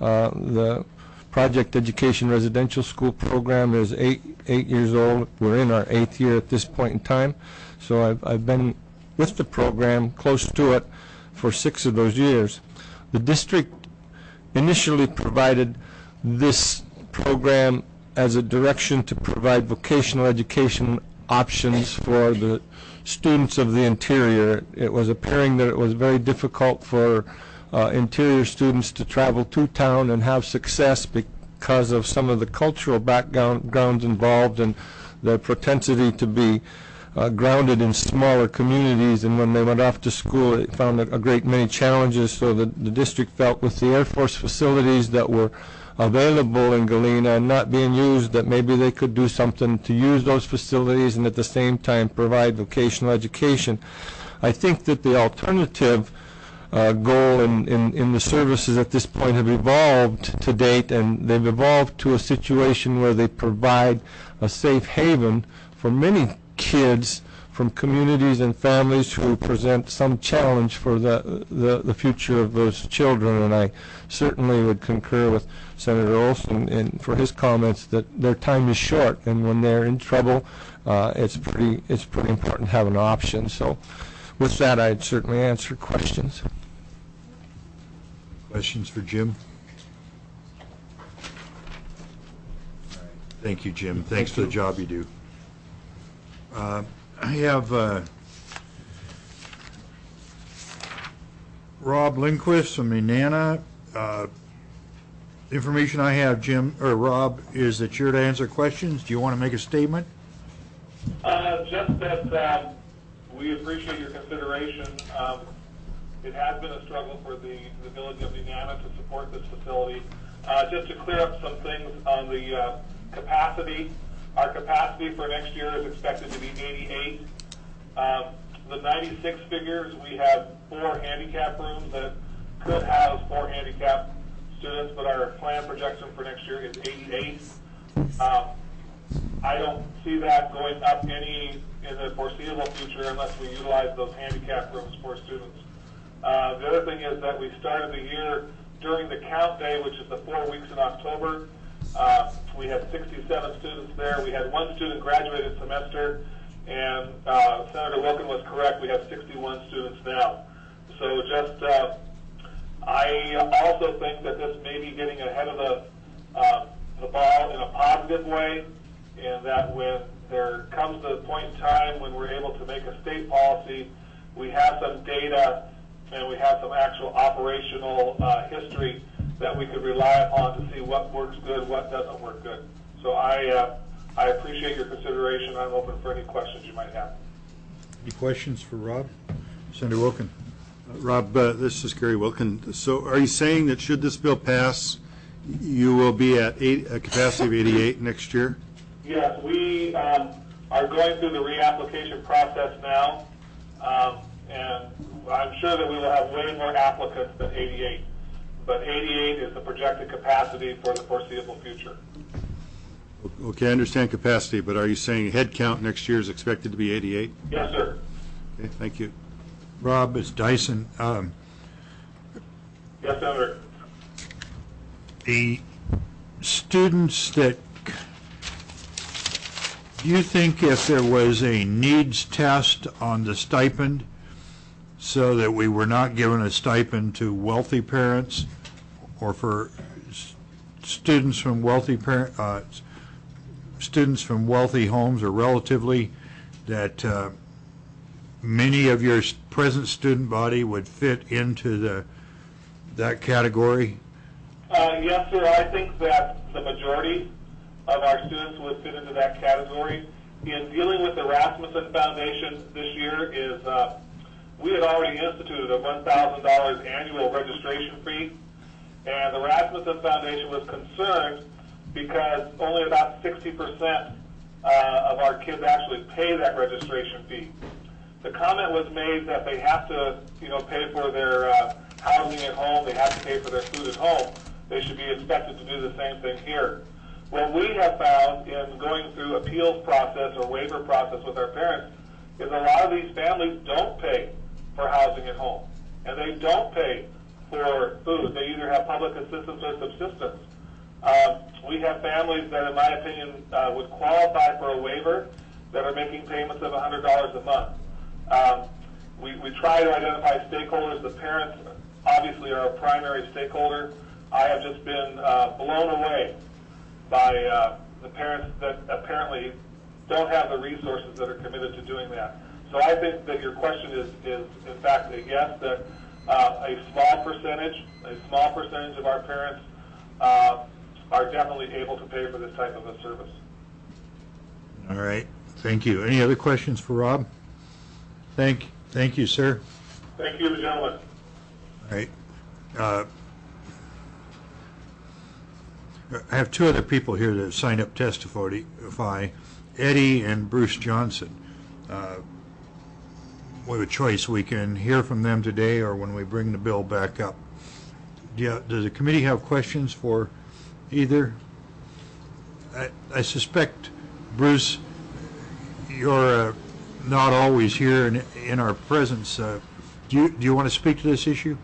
The Project Education Residential School Program is eight years old. We're in our 8th year at this point in time. So I've been with the program, close to it, for 6 of those years. The district initially provided this program as a direction to provide vocational education options for the students of the interior. It was appearing that it was very difficult for interior students to travel to town and have success because of some of the cultural backgrounds involved and the propensity to be grounded in smaller communities. And when they went off to school, they found a great many challenges. So the district felt with the Air Force facilities that were available in Galena and not being used, that maybe they could do something to use those facilities and at the same time provide vocational education. I think that the alternative goal in the services at this point have evolved to date, and they've evolved to a situation where they provide a safe haven for many kids from communities and families who present some challenge for the future of those children. And I certainly would concur with Senator Olson and for his comments that their time is short, and when they're in trouble, it's pretty important to have an option. So with that, I'd certainly answer questions. Questions for Jim? Thank you, Jim. Thanks for the job you do. I have Rob Lindquist from Nenana. Information I have, Jim, or Rob, is that you're to answer questions. Do you want to make a statement? Just that we appreciate your consideration. It has been a struggle for the village of Nenana to support this facility. Just to clear up some things on the capacity, our capacity for next year is expected to be 88. The 96 figures, we have 4 handicap rooms that could house 4 handicap students, but our plan projection for next year is 88. I don't see that going up any in the foreseeable future unless we utilize those handicap rooms for students. The other thing is that we started the year during the count day, which is the 4 weeks in October. We had 67 students there. We had 1 student graduated semester, and Senator Wilkin was correct. We have 61 students now. So just, I also think that this may be getting ahead of the ball in a positive way, and that when there comes the point in time when we're able to make a state policy, we have some data and we have some actual operational history that we could rely upon to see what works good, what doesn't work good. So I appreciate your consideration. I'm open for any questions you might have. Any questions for Rob? Senator Wilkin. Rob, this is Gary Wilkin. So are you saying that should this bill pass, you will be at a capacity of 88 next year? Yes, we are going through the reapplication process now, and I'm sure that we will have way more applicants than 88. But 88 is the projected capacity for the foreseeable future. Okay, I understand capacity, but are you saying head count next year is expected to be 88? Yes, sir. Okay, thank you. Rob, it's Dyson. Yes, Senator. The students that, do you think if there was a needs test on the stipend so that we were not giving a stipend to wealthy parents or for students from wealthy students from wealthy homes or relatively, that many of your present student body would fit into that category? Yes, sir. I think that the majority of our students would fit into that category. In dealing with the Rasmussen Foundation this year is we had already instituted a $1,000 annual registration fee, and the Rasmussen Foundation was concerned because only about 60% of our kids actually pay that registration fee. The comment was made that they have to, pay for their housing at home, they have to pay for their food at home. They should be expected to do the same thing here. What we have found in going through appeals process or waiver process with our parents is a lot of these families don't pay for housing at home, and they don't pay for food. They either have public assistance or subsistence. We have families that, in my opinion, would qualify for a waiver that are making payments of $100 a month. We try to identify stakeholders. The parents obviously are a primary stakeholder. I have just been blown away by the parents that apparently don't have the resources that are committed to doing that. So I think that your question is in fact a yes, that a small percentage of our parents are definitely able to pay for this type of a service. All right, thank you. Any other questions for Rob? Thank you, sir. Thank you, gentlemen. All right. I have two other people here that have signed up to testify, Eddie and Bruce Johnson. We have a choice. We can hear from them today or when we bring the bill back up. Does the committee have questions for either? I suspect, Bruce, you're not always here in our presence. Do you want to speak to this issue?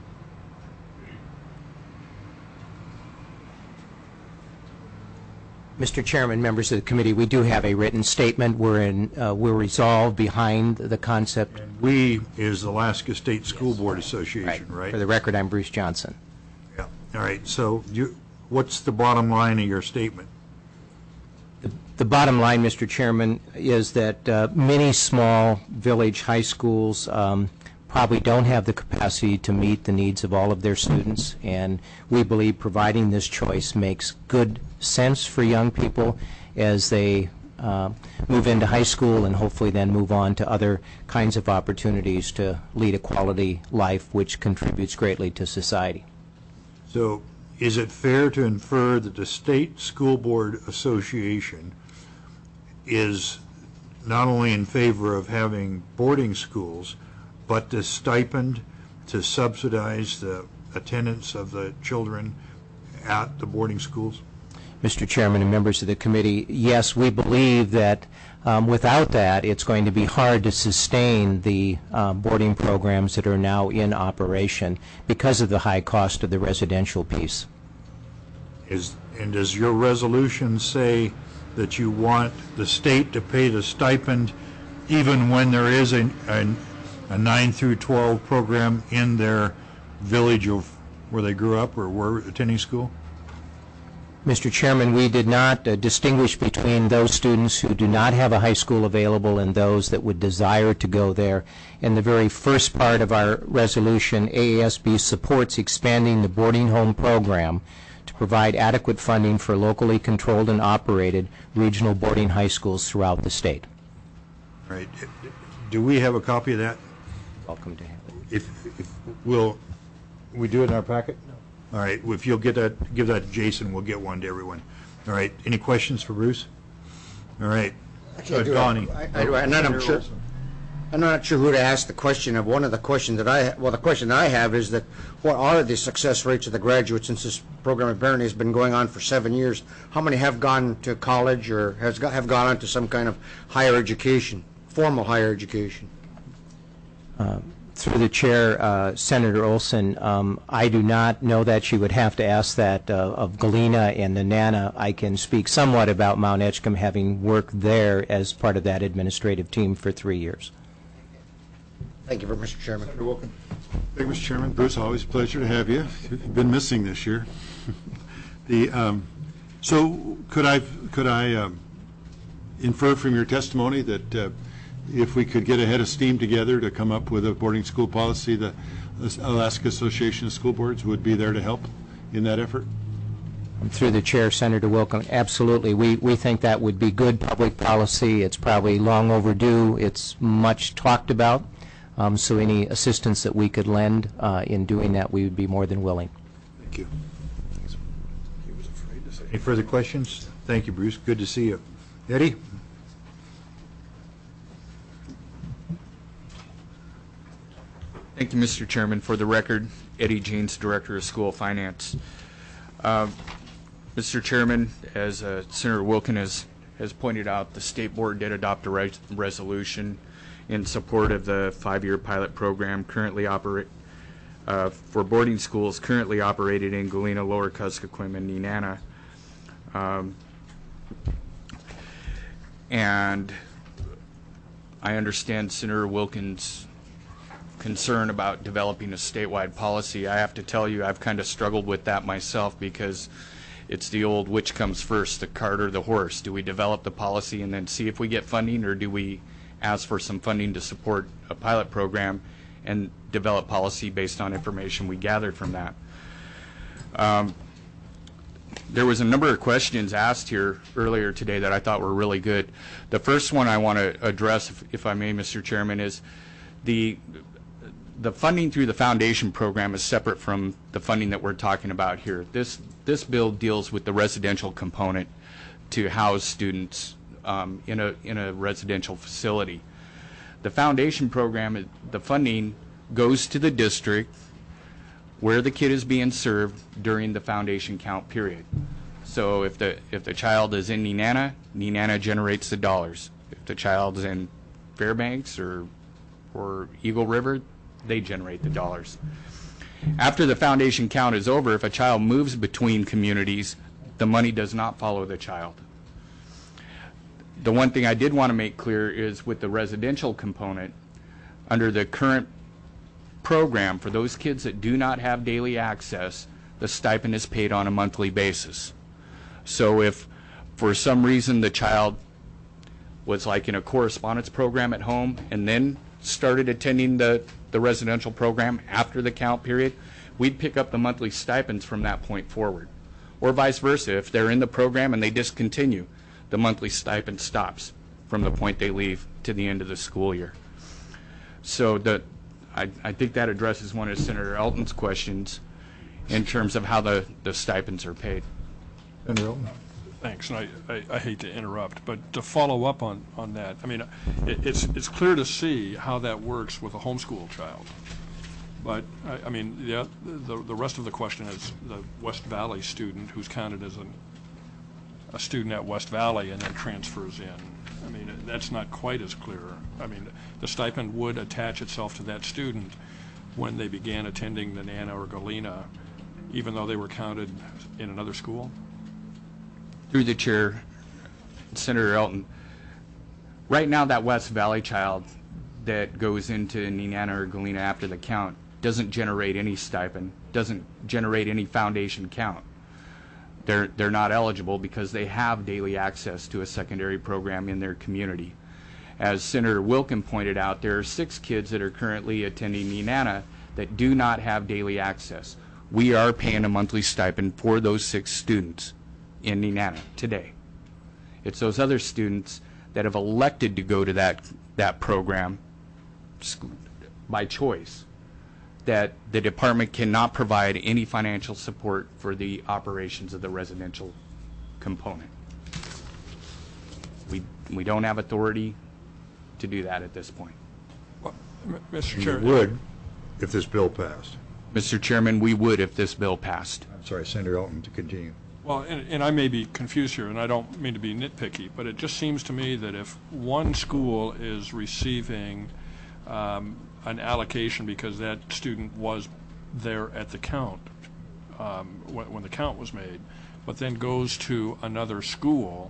Mr. Chairman, members of the committee, we do have a written statement. We're resolved behind the concept. And we is Alaska State School Board Association, right? For the record, I'm Bruce Johnson. Yeah. All right. So what's the bottom line of your statement? The bottom line, Mr. Chairman, is that many small village high schools probably don't have the capacity to meet the needs of all of their students, and we believe providing this choice makes good sense for young people as they move into high school and hopefully then move on to other kinds of opportunities to lead a quality life which contributes greatly to society. So is it fair to infer that the State School Board Association is not only in favor of having boarding schools, but the stipend to subsidize the attendance of the children at the boarding schools? Mr. Chairman and members of the committee, yes, we believe that without that, it's going to be hard to sustain the boarding programs that are now in operation because of the high cost of the residential piece. And does your resolution say that you want the state to pay the stipend even when there is a 9 through 12 program in their village of where they grew up or were attending school? Mr. Chairman, we did not distinguish between those students who do not have a high school available and those that would desire to go there. In the very first part of our resolution, AASB supports expanding the boarding home program to to provide adequate funding for locally controlled and operated regional boarding high schools throughout the state. All right. Do we have a copy of that? Welcome to have it. If we do it in our packet? No. All right. If you'll give that to Jason, we'll get one to everyone. All right. Any questions for Bruce? All right. Donnie. I'm not sure who to ask the question of. One of the questions that the question I have is that what are the success rates of the graduates since this program apparently has been going on for 7 years? How many have gone to college or have gone on to some kind of higher education, formal higher education? Through the chair, Senator Olson, I do not know that. She would have to ask that of Galena and the Nana. I can speak somewhat about Mount Edgecombe, having worked there as part of that administrative team for 3 years. Thank you, Mr. Chairman. You're welcome. Thank you, Mr. Chairman. Bruce, always a pleasure to have you. You've been missing this year. So could I infer from your testimony that if we could get a head of steam together to come up with a boarding school policy, the Alaska Association of School Boards would be there to help in that effort? Through the chair, Senator Wilken, absolutely. We think that would be good public policy. It's probably long overdue. It's much talked about. So any assistance that we could lend in doing that, we would be more than willing. Thank you. Any further questions? Thank you, Bruce. Good to see you. Eddie? Thank you, Mr. Chairman. For the record, Eddie Jeans, Director of School Finance. Mr. Chairman, as Senator Wilken has pointed out, the State Board did adopt a resolution in support of the 5-year pilot program currently for boarding schools currently operated in Galena, Lower Kuskokwim, and Nenana. And I understand Senator Wilken's concern about developing a statewide policy. I have to tell you, I've kind of struggled with that myself because it's the old which comes first, the cart or the horse. Do we develop the policy and then see if we get funding, or do we ask for some funding to support a pilot program and develop policy based on information we gathered from that? There was a number of questions asked here earlier today that I thought were really good. The first one I want to address, if I may, Mr. Chairman, is the funding through the foundation program is separate from the funding that we're talking about here. This bill deals with the residential component to house students in a residential facility. The foundation program, the funding goes to the district where the kid is being served during the foundation count period. So if the child is in Nenana generates the dollars. If the child's in Fairbanks or Eagle River, they generate the dollars. After the foundation count is over, if a child moves between communities, the money does not follow the child. The one thing I did want to make clear is with the residential component, under the current program, for those kids that do not have daily access, the stipend is paid on a monthly basis. So if for some reason the child was like in a correspondence program at home and then started attending the residential program after the count period, we'd pick up the monthly stipends from that point forward. Or vice versa, if they're in the program and they discontinue, the monthly stipend stops from the point they leave to the end of the school year. So I think that addresses one of Senator Elton's questions in terms of how the stipends are paid. Senator Elton? Thanks, and I hate to interrupt, but to follow up on that, I mean, it's clear to see how that works with a homeschool child. But, I mean, the rest of the question is the West Valley student who's counted as a student at West Valley and then transfers in. I mean, that's not quite as clear. I mean, the stipend would attach itself to that student when they began attending the Nana or Galena, even though they were counted in another school? Through the chair, Senator Elton, right now that West Valley child that goes into Nenana or Galena after the count doesn't generate any stipend, doesn't generate any foundation count. They're not eligible because they have daily access to a secondary program in their community. As Senator Wilken pointed out, there are 6 kids that are currently attending Nenana that do not have daily access. we are paying a monthly stipend for those 6 students in Nenana today. It's those other students that have elected to go to that program by choice that the department cannot provide any financial support for the operations of the residential component. We don't have authority to do that at this point. Mr. You Chair. would if this bill passed. Mr. Chairman, we would if this bill passed. I'm sorry, Senator Elton, to continue. Well, and I may be confused here, and I don't mean to be nitpicky, but it just seems to me that if one school is receiving an allocation because that student was there at the count, when the count was made, but then goes to another school,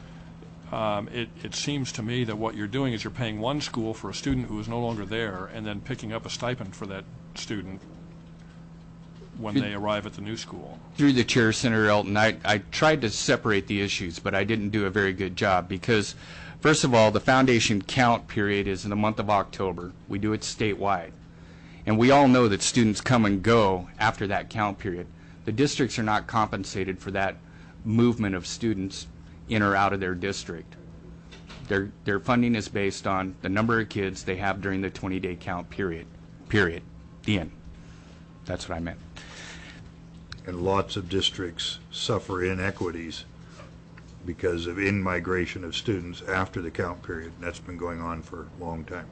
it seems to me that what you're doing is you're paying one school for a student who is no longer there and then picking up a stipend for that student when they arrive at the new school. Through the chair, Senator Elton, I tried to separate the issues, but I didn't do a very good job because, first of all, the foundation count period is in the month of October. We do it statewide. And we all know that students come and go after that count period. The districts are not compensated for that movement of students in or out of their district. Their funding is based on the number of kids they have during the 20-day count period. The end. That's what I meant. And lots of districts suffer inequities because of in-migration of students after the count period. That's been going on for a long time.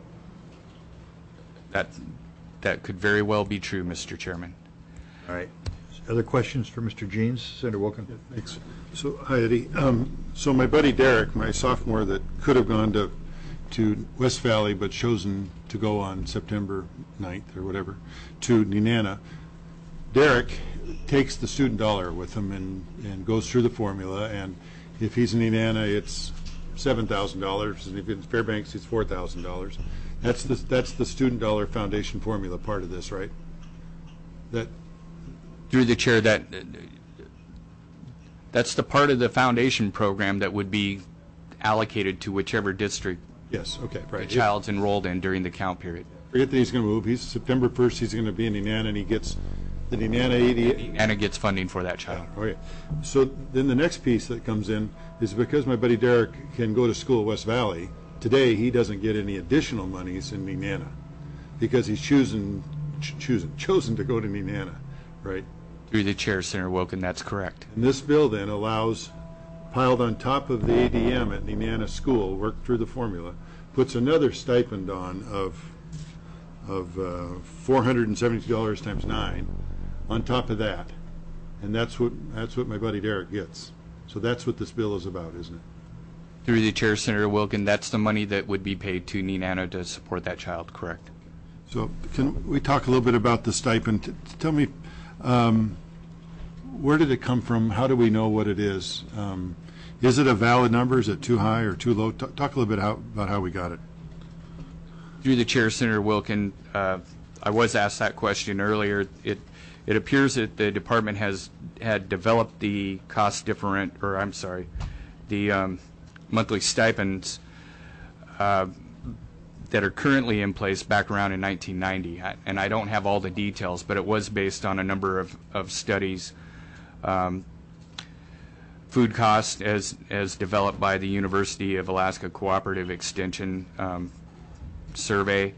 That could very well be true, Mr. Chairman. All right. Other questions for Mr. Jeans? Senator Wilkin? Thanks. So, hi, Eddie. So my buddy Derek, my sophomore that could have gone to West Valley but chosen to go on September 9th or whatever to Nenana, Derek takes the student dollar with him and goes through the formula, and if he's in Nenana, it's $7,000, and if it's Fairbanks, it's $4,000. That's the student dollar foundation formula part of this, right? Through the chair, that's the part of the foundation program that would be allocated to whichever district Yes, okay, right. the child's enrolled in during the count period. Forget that he's going to move. He's September 1st, he's going to be in Nenana, and he gets the Nenana 88. And it gets funding for that child. Okay. So then the next piece that comes in is because my buddy Derek can go to school at West Valley, today he doesn't get any additional monies in Nenana because he's chosen to go to Nenana, right? Through the chair, Senator Wilkin, that's correct. And this bill then allows, piled on top of the ADM at Nenana School, worked through the formula, puts another stipend on of $472 times 9 on top of that. And that's what my buddy Derek gets. So that's what this bill is about, isn't it? Through the chair, Senator Wilkin, that's the money that would be paid to Nenana to support that child, correct? So can we talk a little bit about the stipend? Tell me, where did it come from? How do we know what it is? Is it a valid number? Is it too high or too low? Talk a little bit about how we got it. Through the chair, Senator Wilkin, I was asked that question earlier. It appears that the department had developed the the monthly stipends that are currently in place back around in 1990. And I don't have all the details, but it was based on a number of studies. Food cost as developed by the University of Alaska Cooperative Extension survey,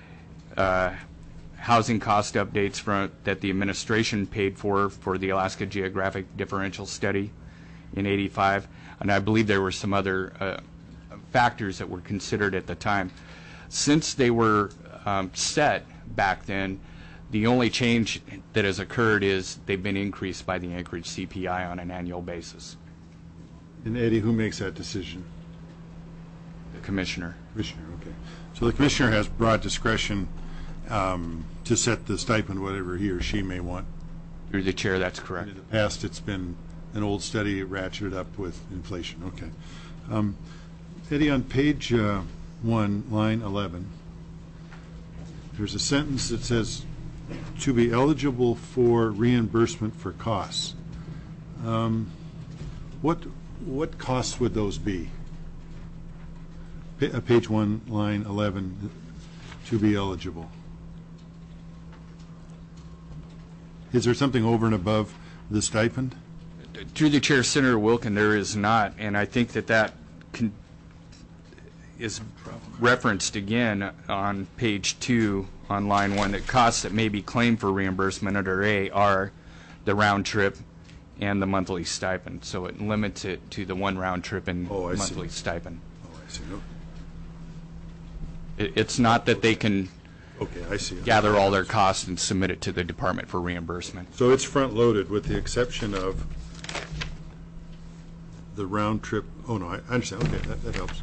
housing cost updates that the administration paid for the Alaska Geographic Differential Study in '85, and I believe there were some other factors that were considered at the time. Since they were set back then, the only change that has occurred is they've been increased by the Anchorage CPI on an annual basis. And Eddie, who makes that decision? The commissioner. Commissioner, okay. So the commissioner has broad discretion to set the stipend whatever he or she may want. Through the chair, that's correct. In the past, it's been an old study ratcheted up with inflation. Okay. Eddie, on page 1, line 11, there's a sentence that says, to be eligible for reimbursement for costs. What costs would those be? Page 1, line 11, to be eligible. Is there something over and above the stipend? Through the chair, Senator Wilkin, there is not, and I think that is referenced again on page 2 on line 1, that costs that may be claimed for reimbursement under A are the round trip and the monthly stipend. So it limits it to the one round trip and monthly stipend. Oh, I see. No. It's not that they can Okay, I see. gather all their costs and submit it to the department for reimbursement. So it's front-loaded with the exception of the round trip. Oh, no, I understand. Okay, that helps.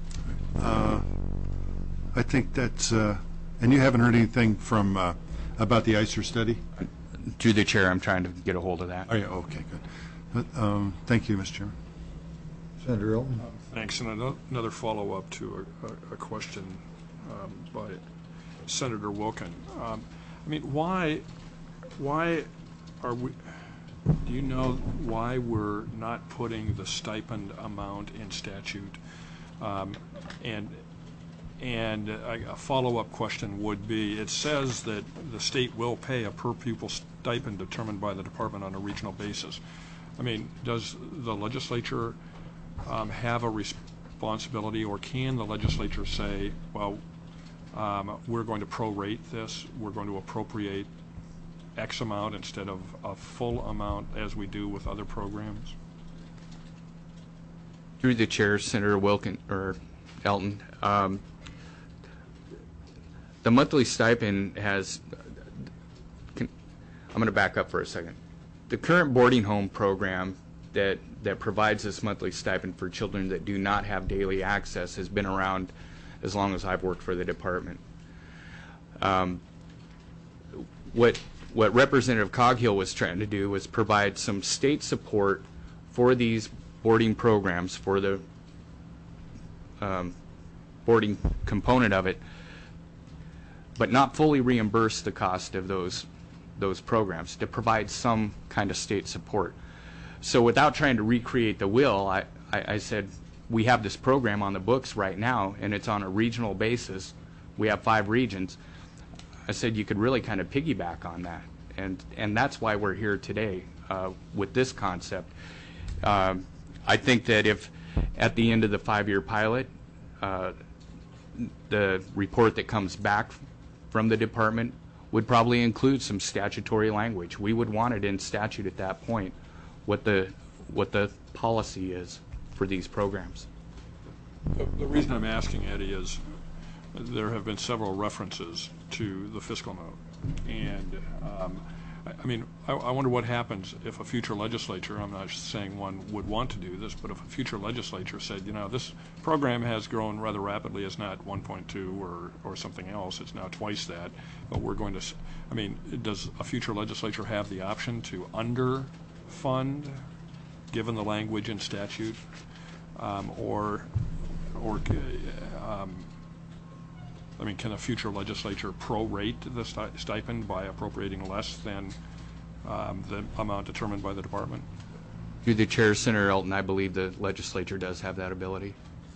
I think that's, and you haven't heard anything from, about the ICER study? Through the chair, I'm trying to get a hold of that. Oh, yeah, okay, good. Thank you, Mr. Chairman. Senator Elton? Thanks. And another follow-up to a question by Senator Wilkin. I mean, why are we, do you know why we're not putting the stipend amount in statute? And a follow-up question would be, it says that the state will pay a per-pupil stipend determined by the department on a regional basis. I mean, does the legislature have a responsibility, or can the legislature say, well, we're going to prorate this, we're going to appropriate X amount instead of a full amount as we do with other programs? Through the chair, Senator Wilkin, or Elton, the monthly stipend has, I'm going to back up for a second. The current boarding home program that provides this monthly stipend for children that do not have daily access has been around as long as I've worked for the department. What Representative Coghill was trying to do was provide some state support for these boarding programs, for the boarding component of it, but not fully reimburse the cost of those programs, to provide some kind of state support. So without trying to recreate the wheel, I said, we have this program on the books right now, and it's on a regional basis. We have 5 regions. I said you could really kind of piggyback on that, and that's why we're here today with this concept. I think that if at the end of the 5-year pilot, the report that comes back from the department would probably include some statutory language. We would want it in statute at that point, what the policy is for these programs. The reason I'm asking, Eddie, is there have been several references to the fiscal note, and I mean, I wonder what happens if a future legislature, I'm not saying one would want to do this, but if a future legislature said, you know, this program has grown rather rapidly, it's not 1.2 or something else, it's now twice that, but we're going to, I mean, does a future legislature have the option to underfund, given the language in statute, I mean, can a future legislature prorate the stipend by appropriating less than the amount determined by the department? Through the chair, Senator Elton, I believe the legislature does have that ability.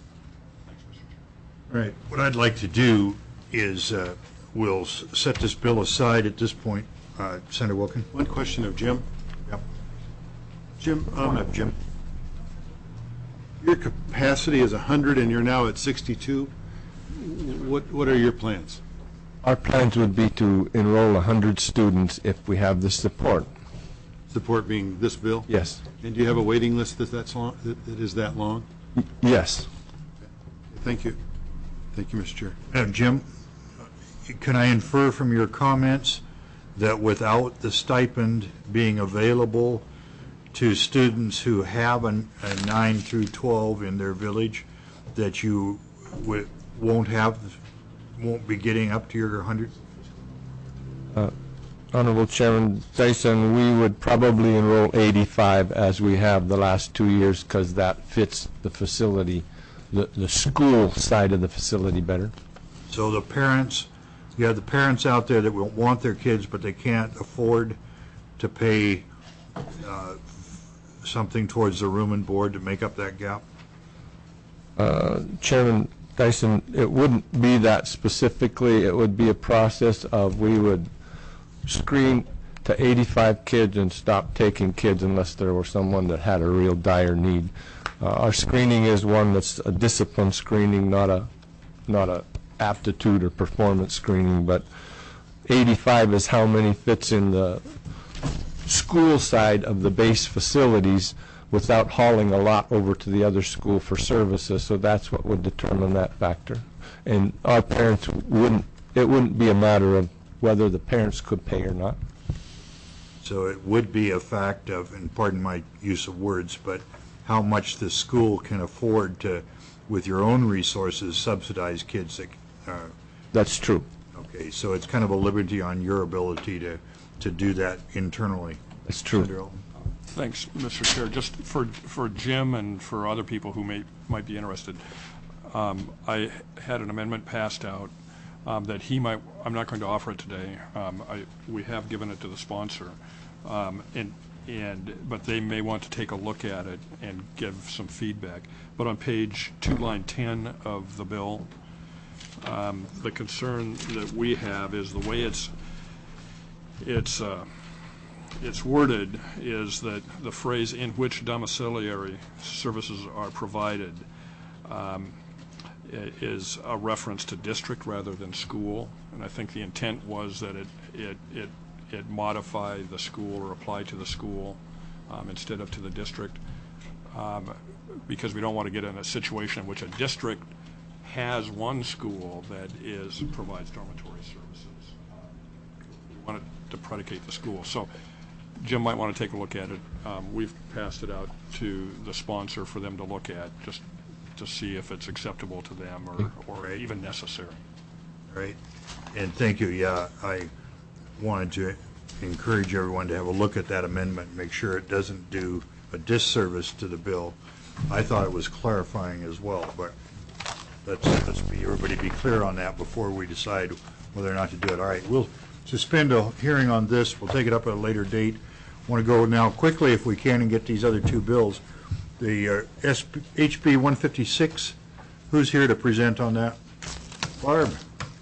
All right. What I'd like to do is we'll set this bill aside at this point. Senator Wilkin? One question of Jim. Yep. Jim, Jim. Your capacity is 100 and you're now at 62. What are your plans? Our plans would be to enroll 100 students if we have the support. Support being this bill? Yes. And do you have a waiting list that's long, that is that long? Yes. Thank you. Thank you, Mr. Chair. Jim, can I infer from your comments that without the stipend being available to students who have a 9 through 12 in their village, that you won't be getting up to your 100? Honorable Chairman Dyson, we would probably enroll 85 as we have the last 2 years, because that fits the facility, the school side of the facility better. So the parents, you have the parents out there that will want their kids, but they can't afford to pay something towards the room and board to make up that gap? Chairman Dyson, it wouldn't be that specifically. It would be a process of, we would screen to 85 kids and stopped taking kids unless there were someone that had a real dire need. Our screening is one that's a discipline screening, not a aptitude or performance screening, but 85 is how many fits in the school side of the base facilities without hauling a lot over to the other school for services, so that's what would determine that factor. And our parents it wouldn't be a matter of whether the parents could pay or not. So it would be a fact of, and pardon my use of words, but how much the school can afford to, with your own resources, subsidize kids that... That's true. Okay, so it's kind of a liberty on your ability to do that internally. That's true. Senator Elton. Thanks, Mr. Chair. Just for Jim and for other people who might be interested, I had an amendment passed out that he might, I'm not going to offer it today. We have given it to the sponsor, but they may want to take a look at it and give some feedback. But on page 2, line 10 of the bill, the concern that we have is the way it's worded is that the phrase "in which domiciliary services are provided" is a reference to district rather than school, and I think the intent was that it modify the school or apply to the school instead of to the district, because we don't want to get in a situation in which a district has one school that provides dormitory services. We want it to predicate the school. So Jim might want to take a look at it. We've passed it out to the sponsor for them to look at, just to see if it's acceptable to them or even necessary. All right. And thank you. Yeah, I wanted to encourage everyone to have a look at that amendment and make sure it doesn't do a disservice to the bill. I thought it was clarifying as well, but everybody be clear on that before we decide whether or not to do it. All right, we'll suspend a hearing on this. We'll take it up at a later date. I want to go now quickly, if we can, and get these other two bills. The HB 156, who's here to present on that? Barb.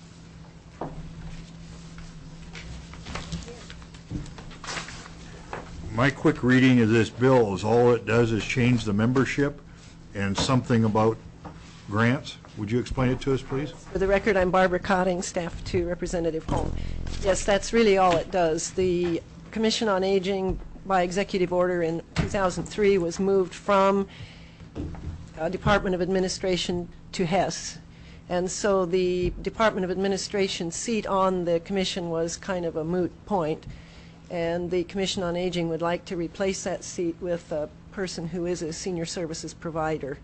My quick reading of this bill is all it does is change the membership and something about grants. Would you explain it to us, please? For the record, I'm Barbara Cotting, staff to Representative Holm. Yes, that's really all it does. The Commission on Aging, by executive order in 2003, was moved from Department of Administration to Hess. And so the Department of Administration seat on the commission was kind of a moot point. And the Commission on Aging would like to replace that seat with a person who is a senior services provider.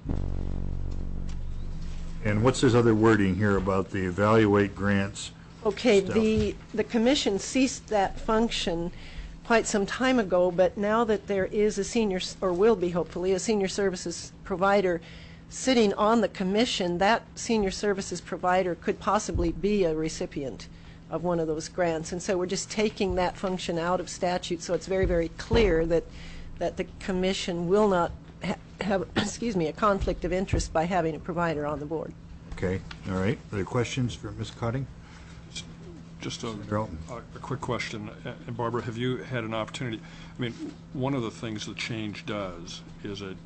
And what's this other wording here about the evaluate grants? Okay, stuff? the commission ceased that function quite some time ago, but now that there is a senior, or will be hopefully, a senior services provider sitting on the commission, that senior services provider could possibly be a recipient of one of those grants. And so we're just taking that function out of statute, so it's very, very clear that the commission will not have a conflict of interest by having a provider on the board. Okay, all right. Other questions for Ms. Cotting? Just a quick question. And Barbara, have you had an opportunity? I mean, one of the things the change does is it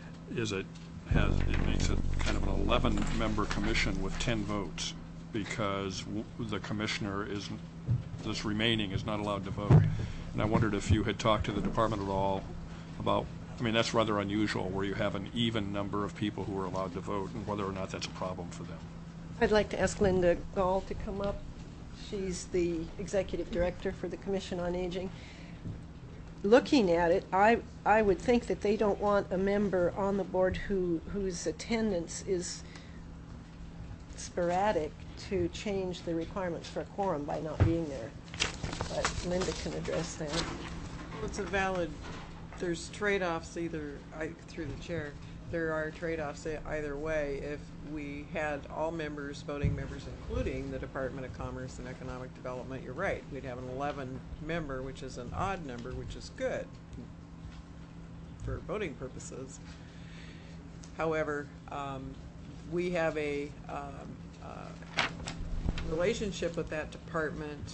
makes it kind of an 11-member commission with 10 votes, because the commissioner this remaining is not allowed to vote. And I wondered if you had talked to the department at all about, I mean, that's rather unusual where you have an even number of people who are allowed to vote, and whether or not that's a problem for them. I'd like to ask Linda Gall to come up. She's the executive director for the Commission on Aging. Looking at it, I would think that they don't want a member on the board whose attendance is sporadic to change the requirements for a quorum by not being there. But Linda can address that. Well, it's a valid, there's trade-offs either, through the chair, there are trade-offs either way. If we had all members, voting members, including the Department of Commerce and Economic Development, you're right, we'd have an 11 member, which is an odd number, which is good for voting purposes. However, we have a relationship with that department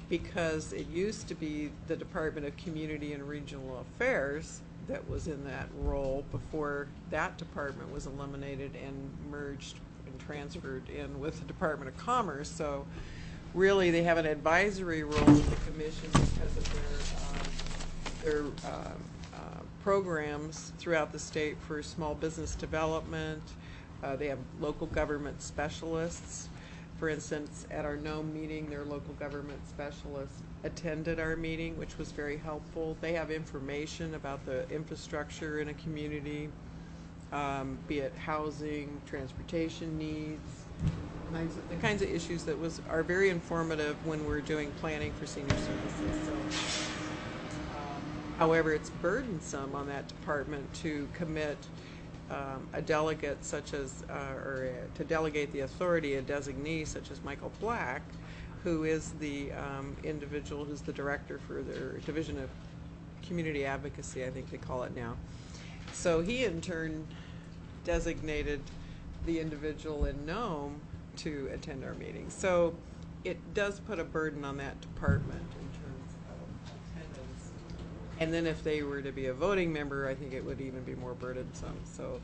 because it used to be the Department of Community and Regional Affairs that was in that role before that department was eliminated and merged and transferred in with the Department of Commerce. So really, they have an advisory role with the commission because of their programs throughout the state for small business development. They have local government specialists. For instance, at our NOME meeting, their local government specialists attended our meeting, which was very helpful. They have information about the infrastructure in a community, be it housing, transportation needs, the kinds of issues that are very informative when we're doing planning for senior services. So, however, it's burdensome on that department to commit a delegate such as, or to delegate the authority, a designee such as Michael Black, who is the individual who's the director for their Division of Community Advocacy, I think they call it now. So he in turn designated the individual in Nome to attend our meetings. So it does put a burden on that department in terms of attendance. And then if they were to be a voting member, I think it would even be more burdensome. So,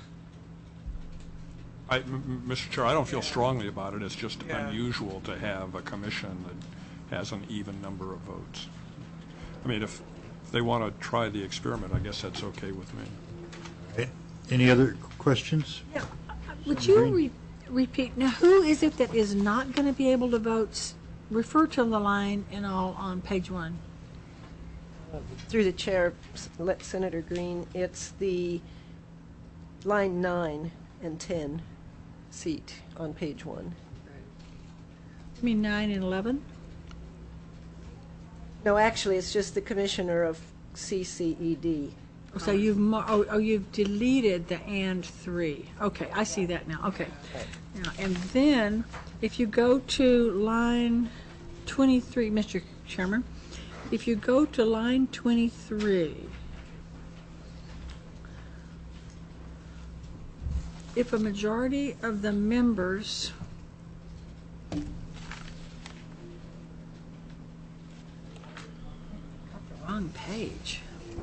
Mr. Chair, I don't feel strongly about it. It's just unusual to have a commission that has an even number of votes. I mean, if they want to try the experiment, I guess that's okay with me. Okay. Any other questions? Yeah. Would you repeat, now who is it that is not going to be able to vote? Refer to the line and all on page 1. Through the chair, Senator Green, it's the line 9 and 10 seat on page 1. You mean 9 and 11? No, actually, it's just the commissioner of CCED. So you've you've deleted the and 3. Okay, I see that now. Okay. Now, and then if you go to line 23, Mr. Chairman, if you go to line 23, if a majority of the members wrong page.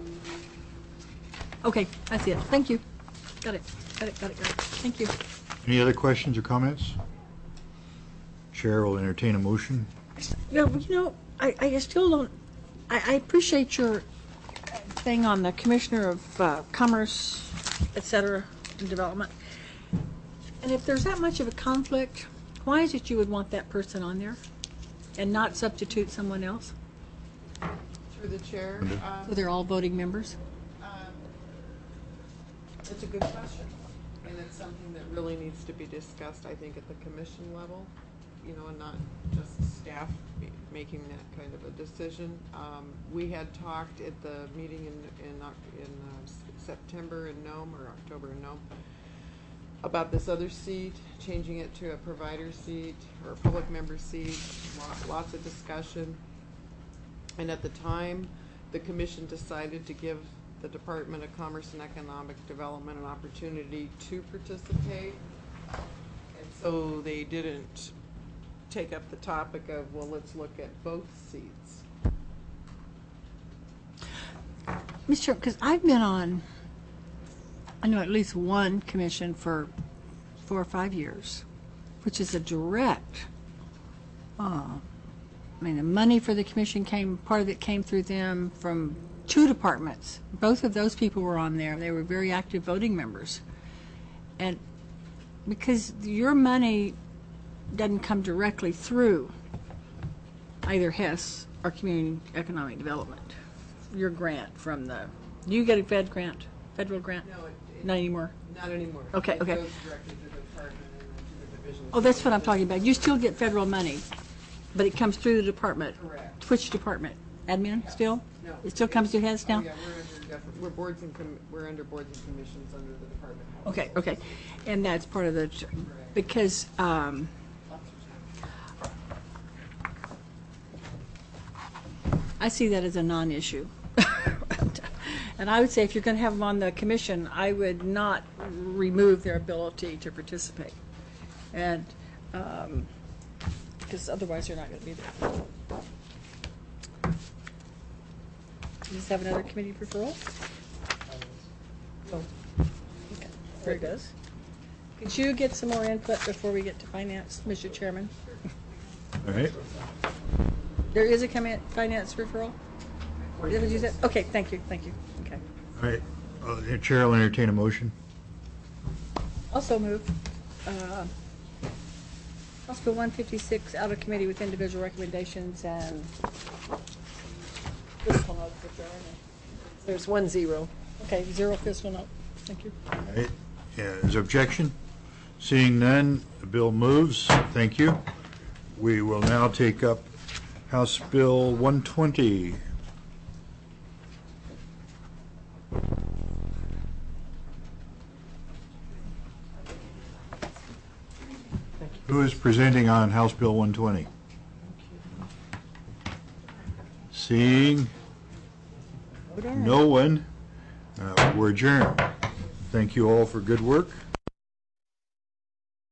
Okay, I see it. Thank you. Got it. Got it. Thank you. Any other questions or comments? Chair will entertain a motion. No, I still don't. I appreciate your thing on the Commissioner of Commerce, et cetera, and Development. And if there's that much of a conflict, why is it you would want that person on there and not substitute someone else? through the chair, So they're all voting members? it's a good question. And it's something that really needs to be discussed, I think, at the commission level, and not just staff making that kind of a decision. We had talked at the meeting in September in Nome, or October in Nome, about this other seat, changing it to a provider seat or a public member seat. Lots of discussion. And at the time, the commission decided to give the Department of Commerce and Economic Development an opportunity to participate. And so they didn't take up the topic of, well, let's look at both seats. Mr. Because I've been on, I know at least one commission for 4 or 5 years, which is a direct, the money for the commission part of it came through them from 2 departments. Both of those people were on there. They were very active voting members. And because your money doesn't come directly through either HES or Community Economic Development, your grant from do you get a federal grant? No, not anymore? Not anymore. Okay, It okay. goes directly to the department and then to the division. Oh, that's what I'm talking about. You still get federal money, but it comes through the department. Correct. Which department? Admin still? No. It still comes through HES now? Oh, yeah, we're under boards and commissions under the Department of Health. Okay, okay. And that's part of the, because, I see that as a non-issue. And I would say if you're going to have them on the commission, I would not remove their ability to participate. And, because otherwise they're not going to be there. this have another committee referral? Oh, okay, very good. Could you get some more input before we get to finance, Mr. Chairman? All right. There is a finance referral? Did you say? Okay, thank you, okay. All right. Chair will entertain a motion. Also move, House Bill 156 out of committee with individual recommendations and fiscal note for adjournment. There's 1-0. Okay, 0 fiscal note. Thank you. All right. Is there objection? Seeing none, the bill moves. Thank you. We will now take up House Bill 120. Who is presenting on House Bill 120? Seeing no one, we're adjourned. Thank you all for good work.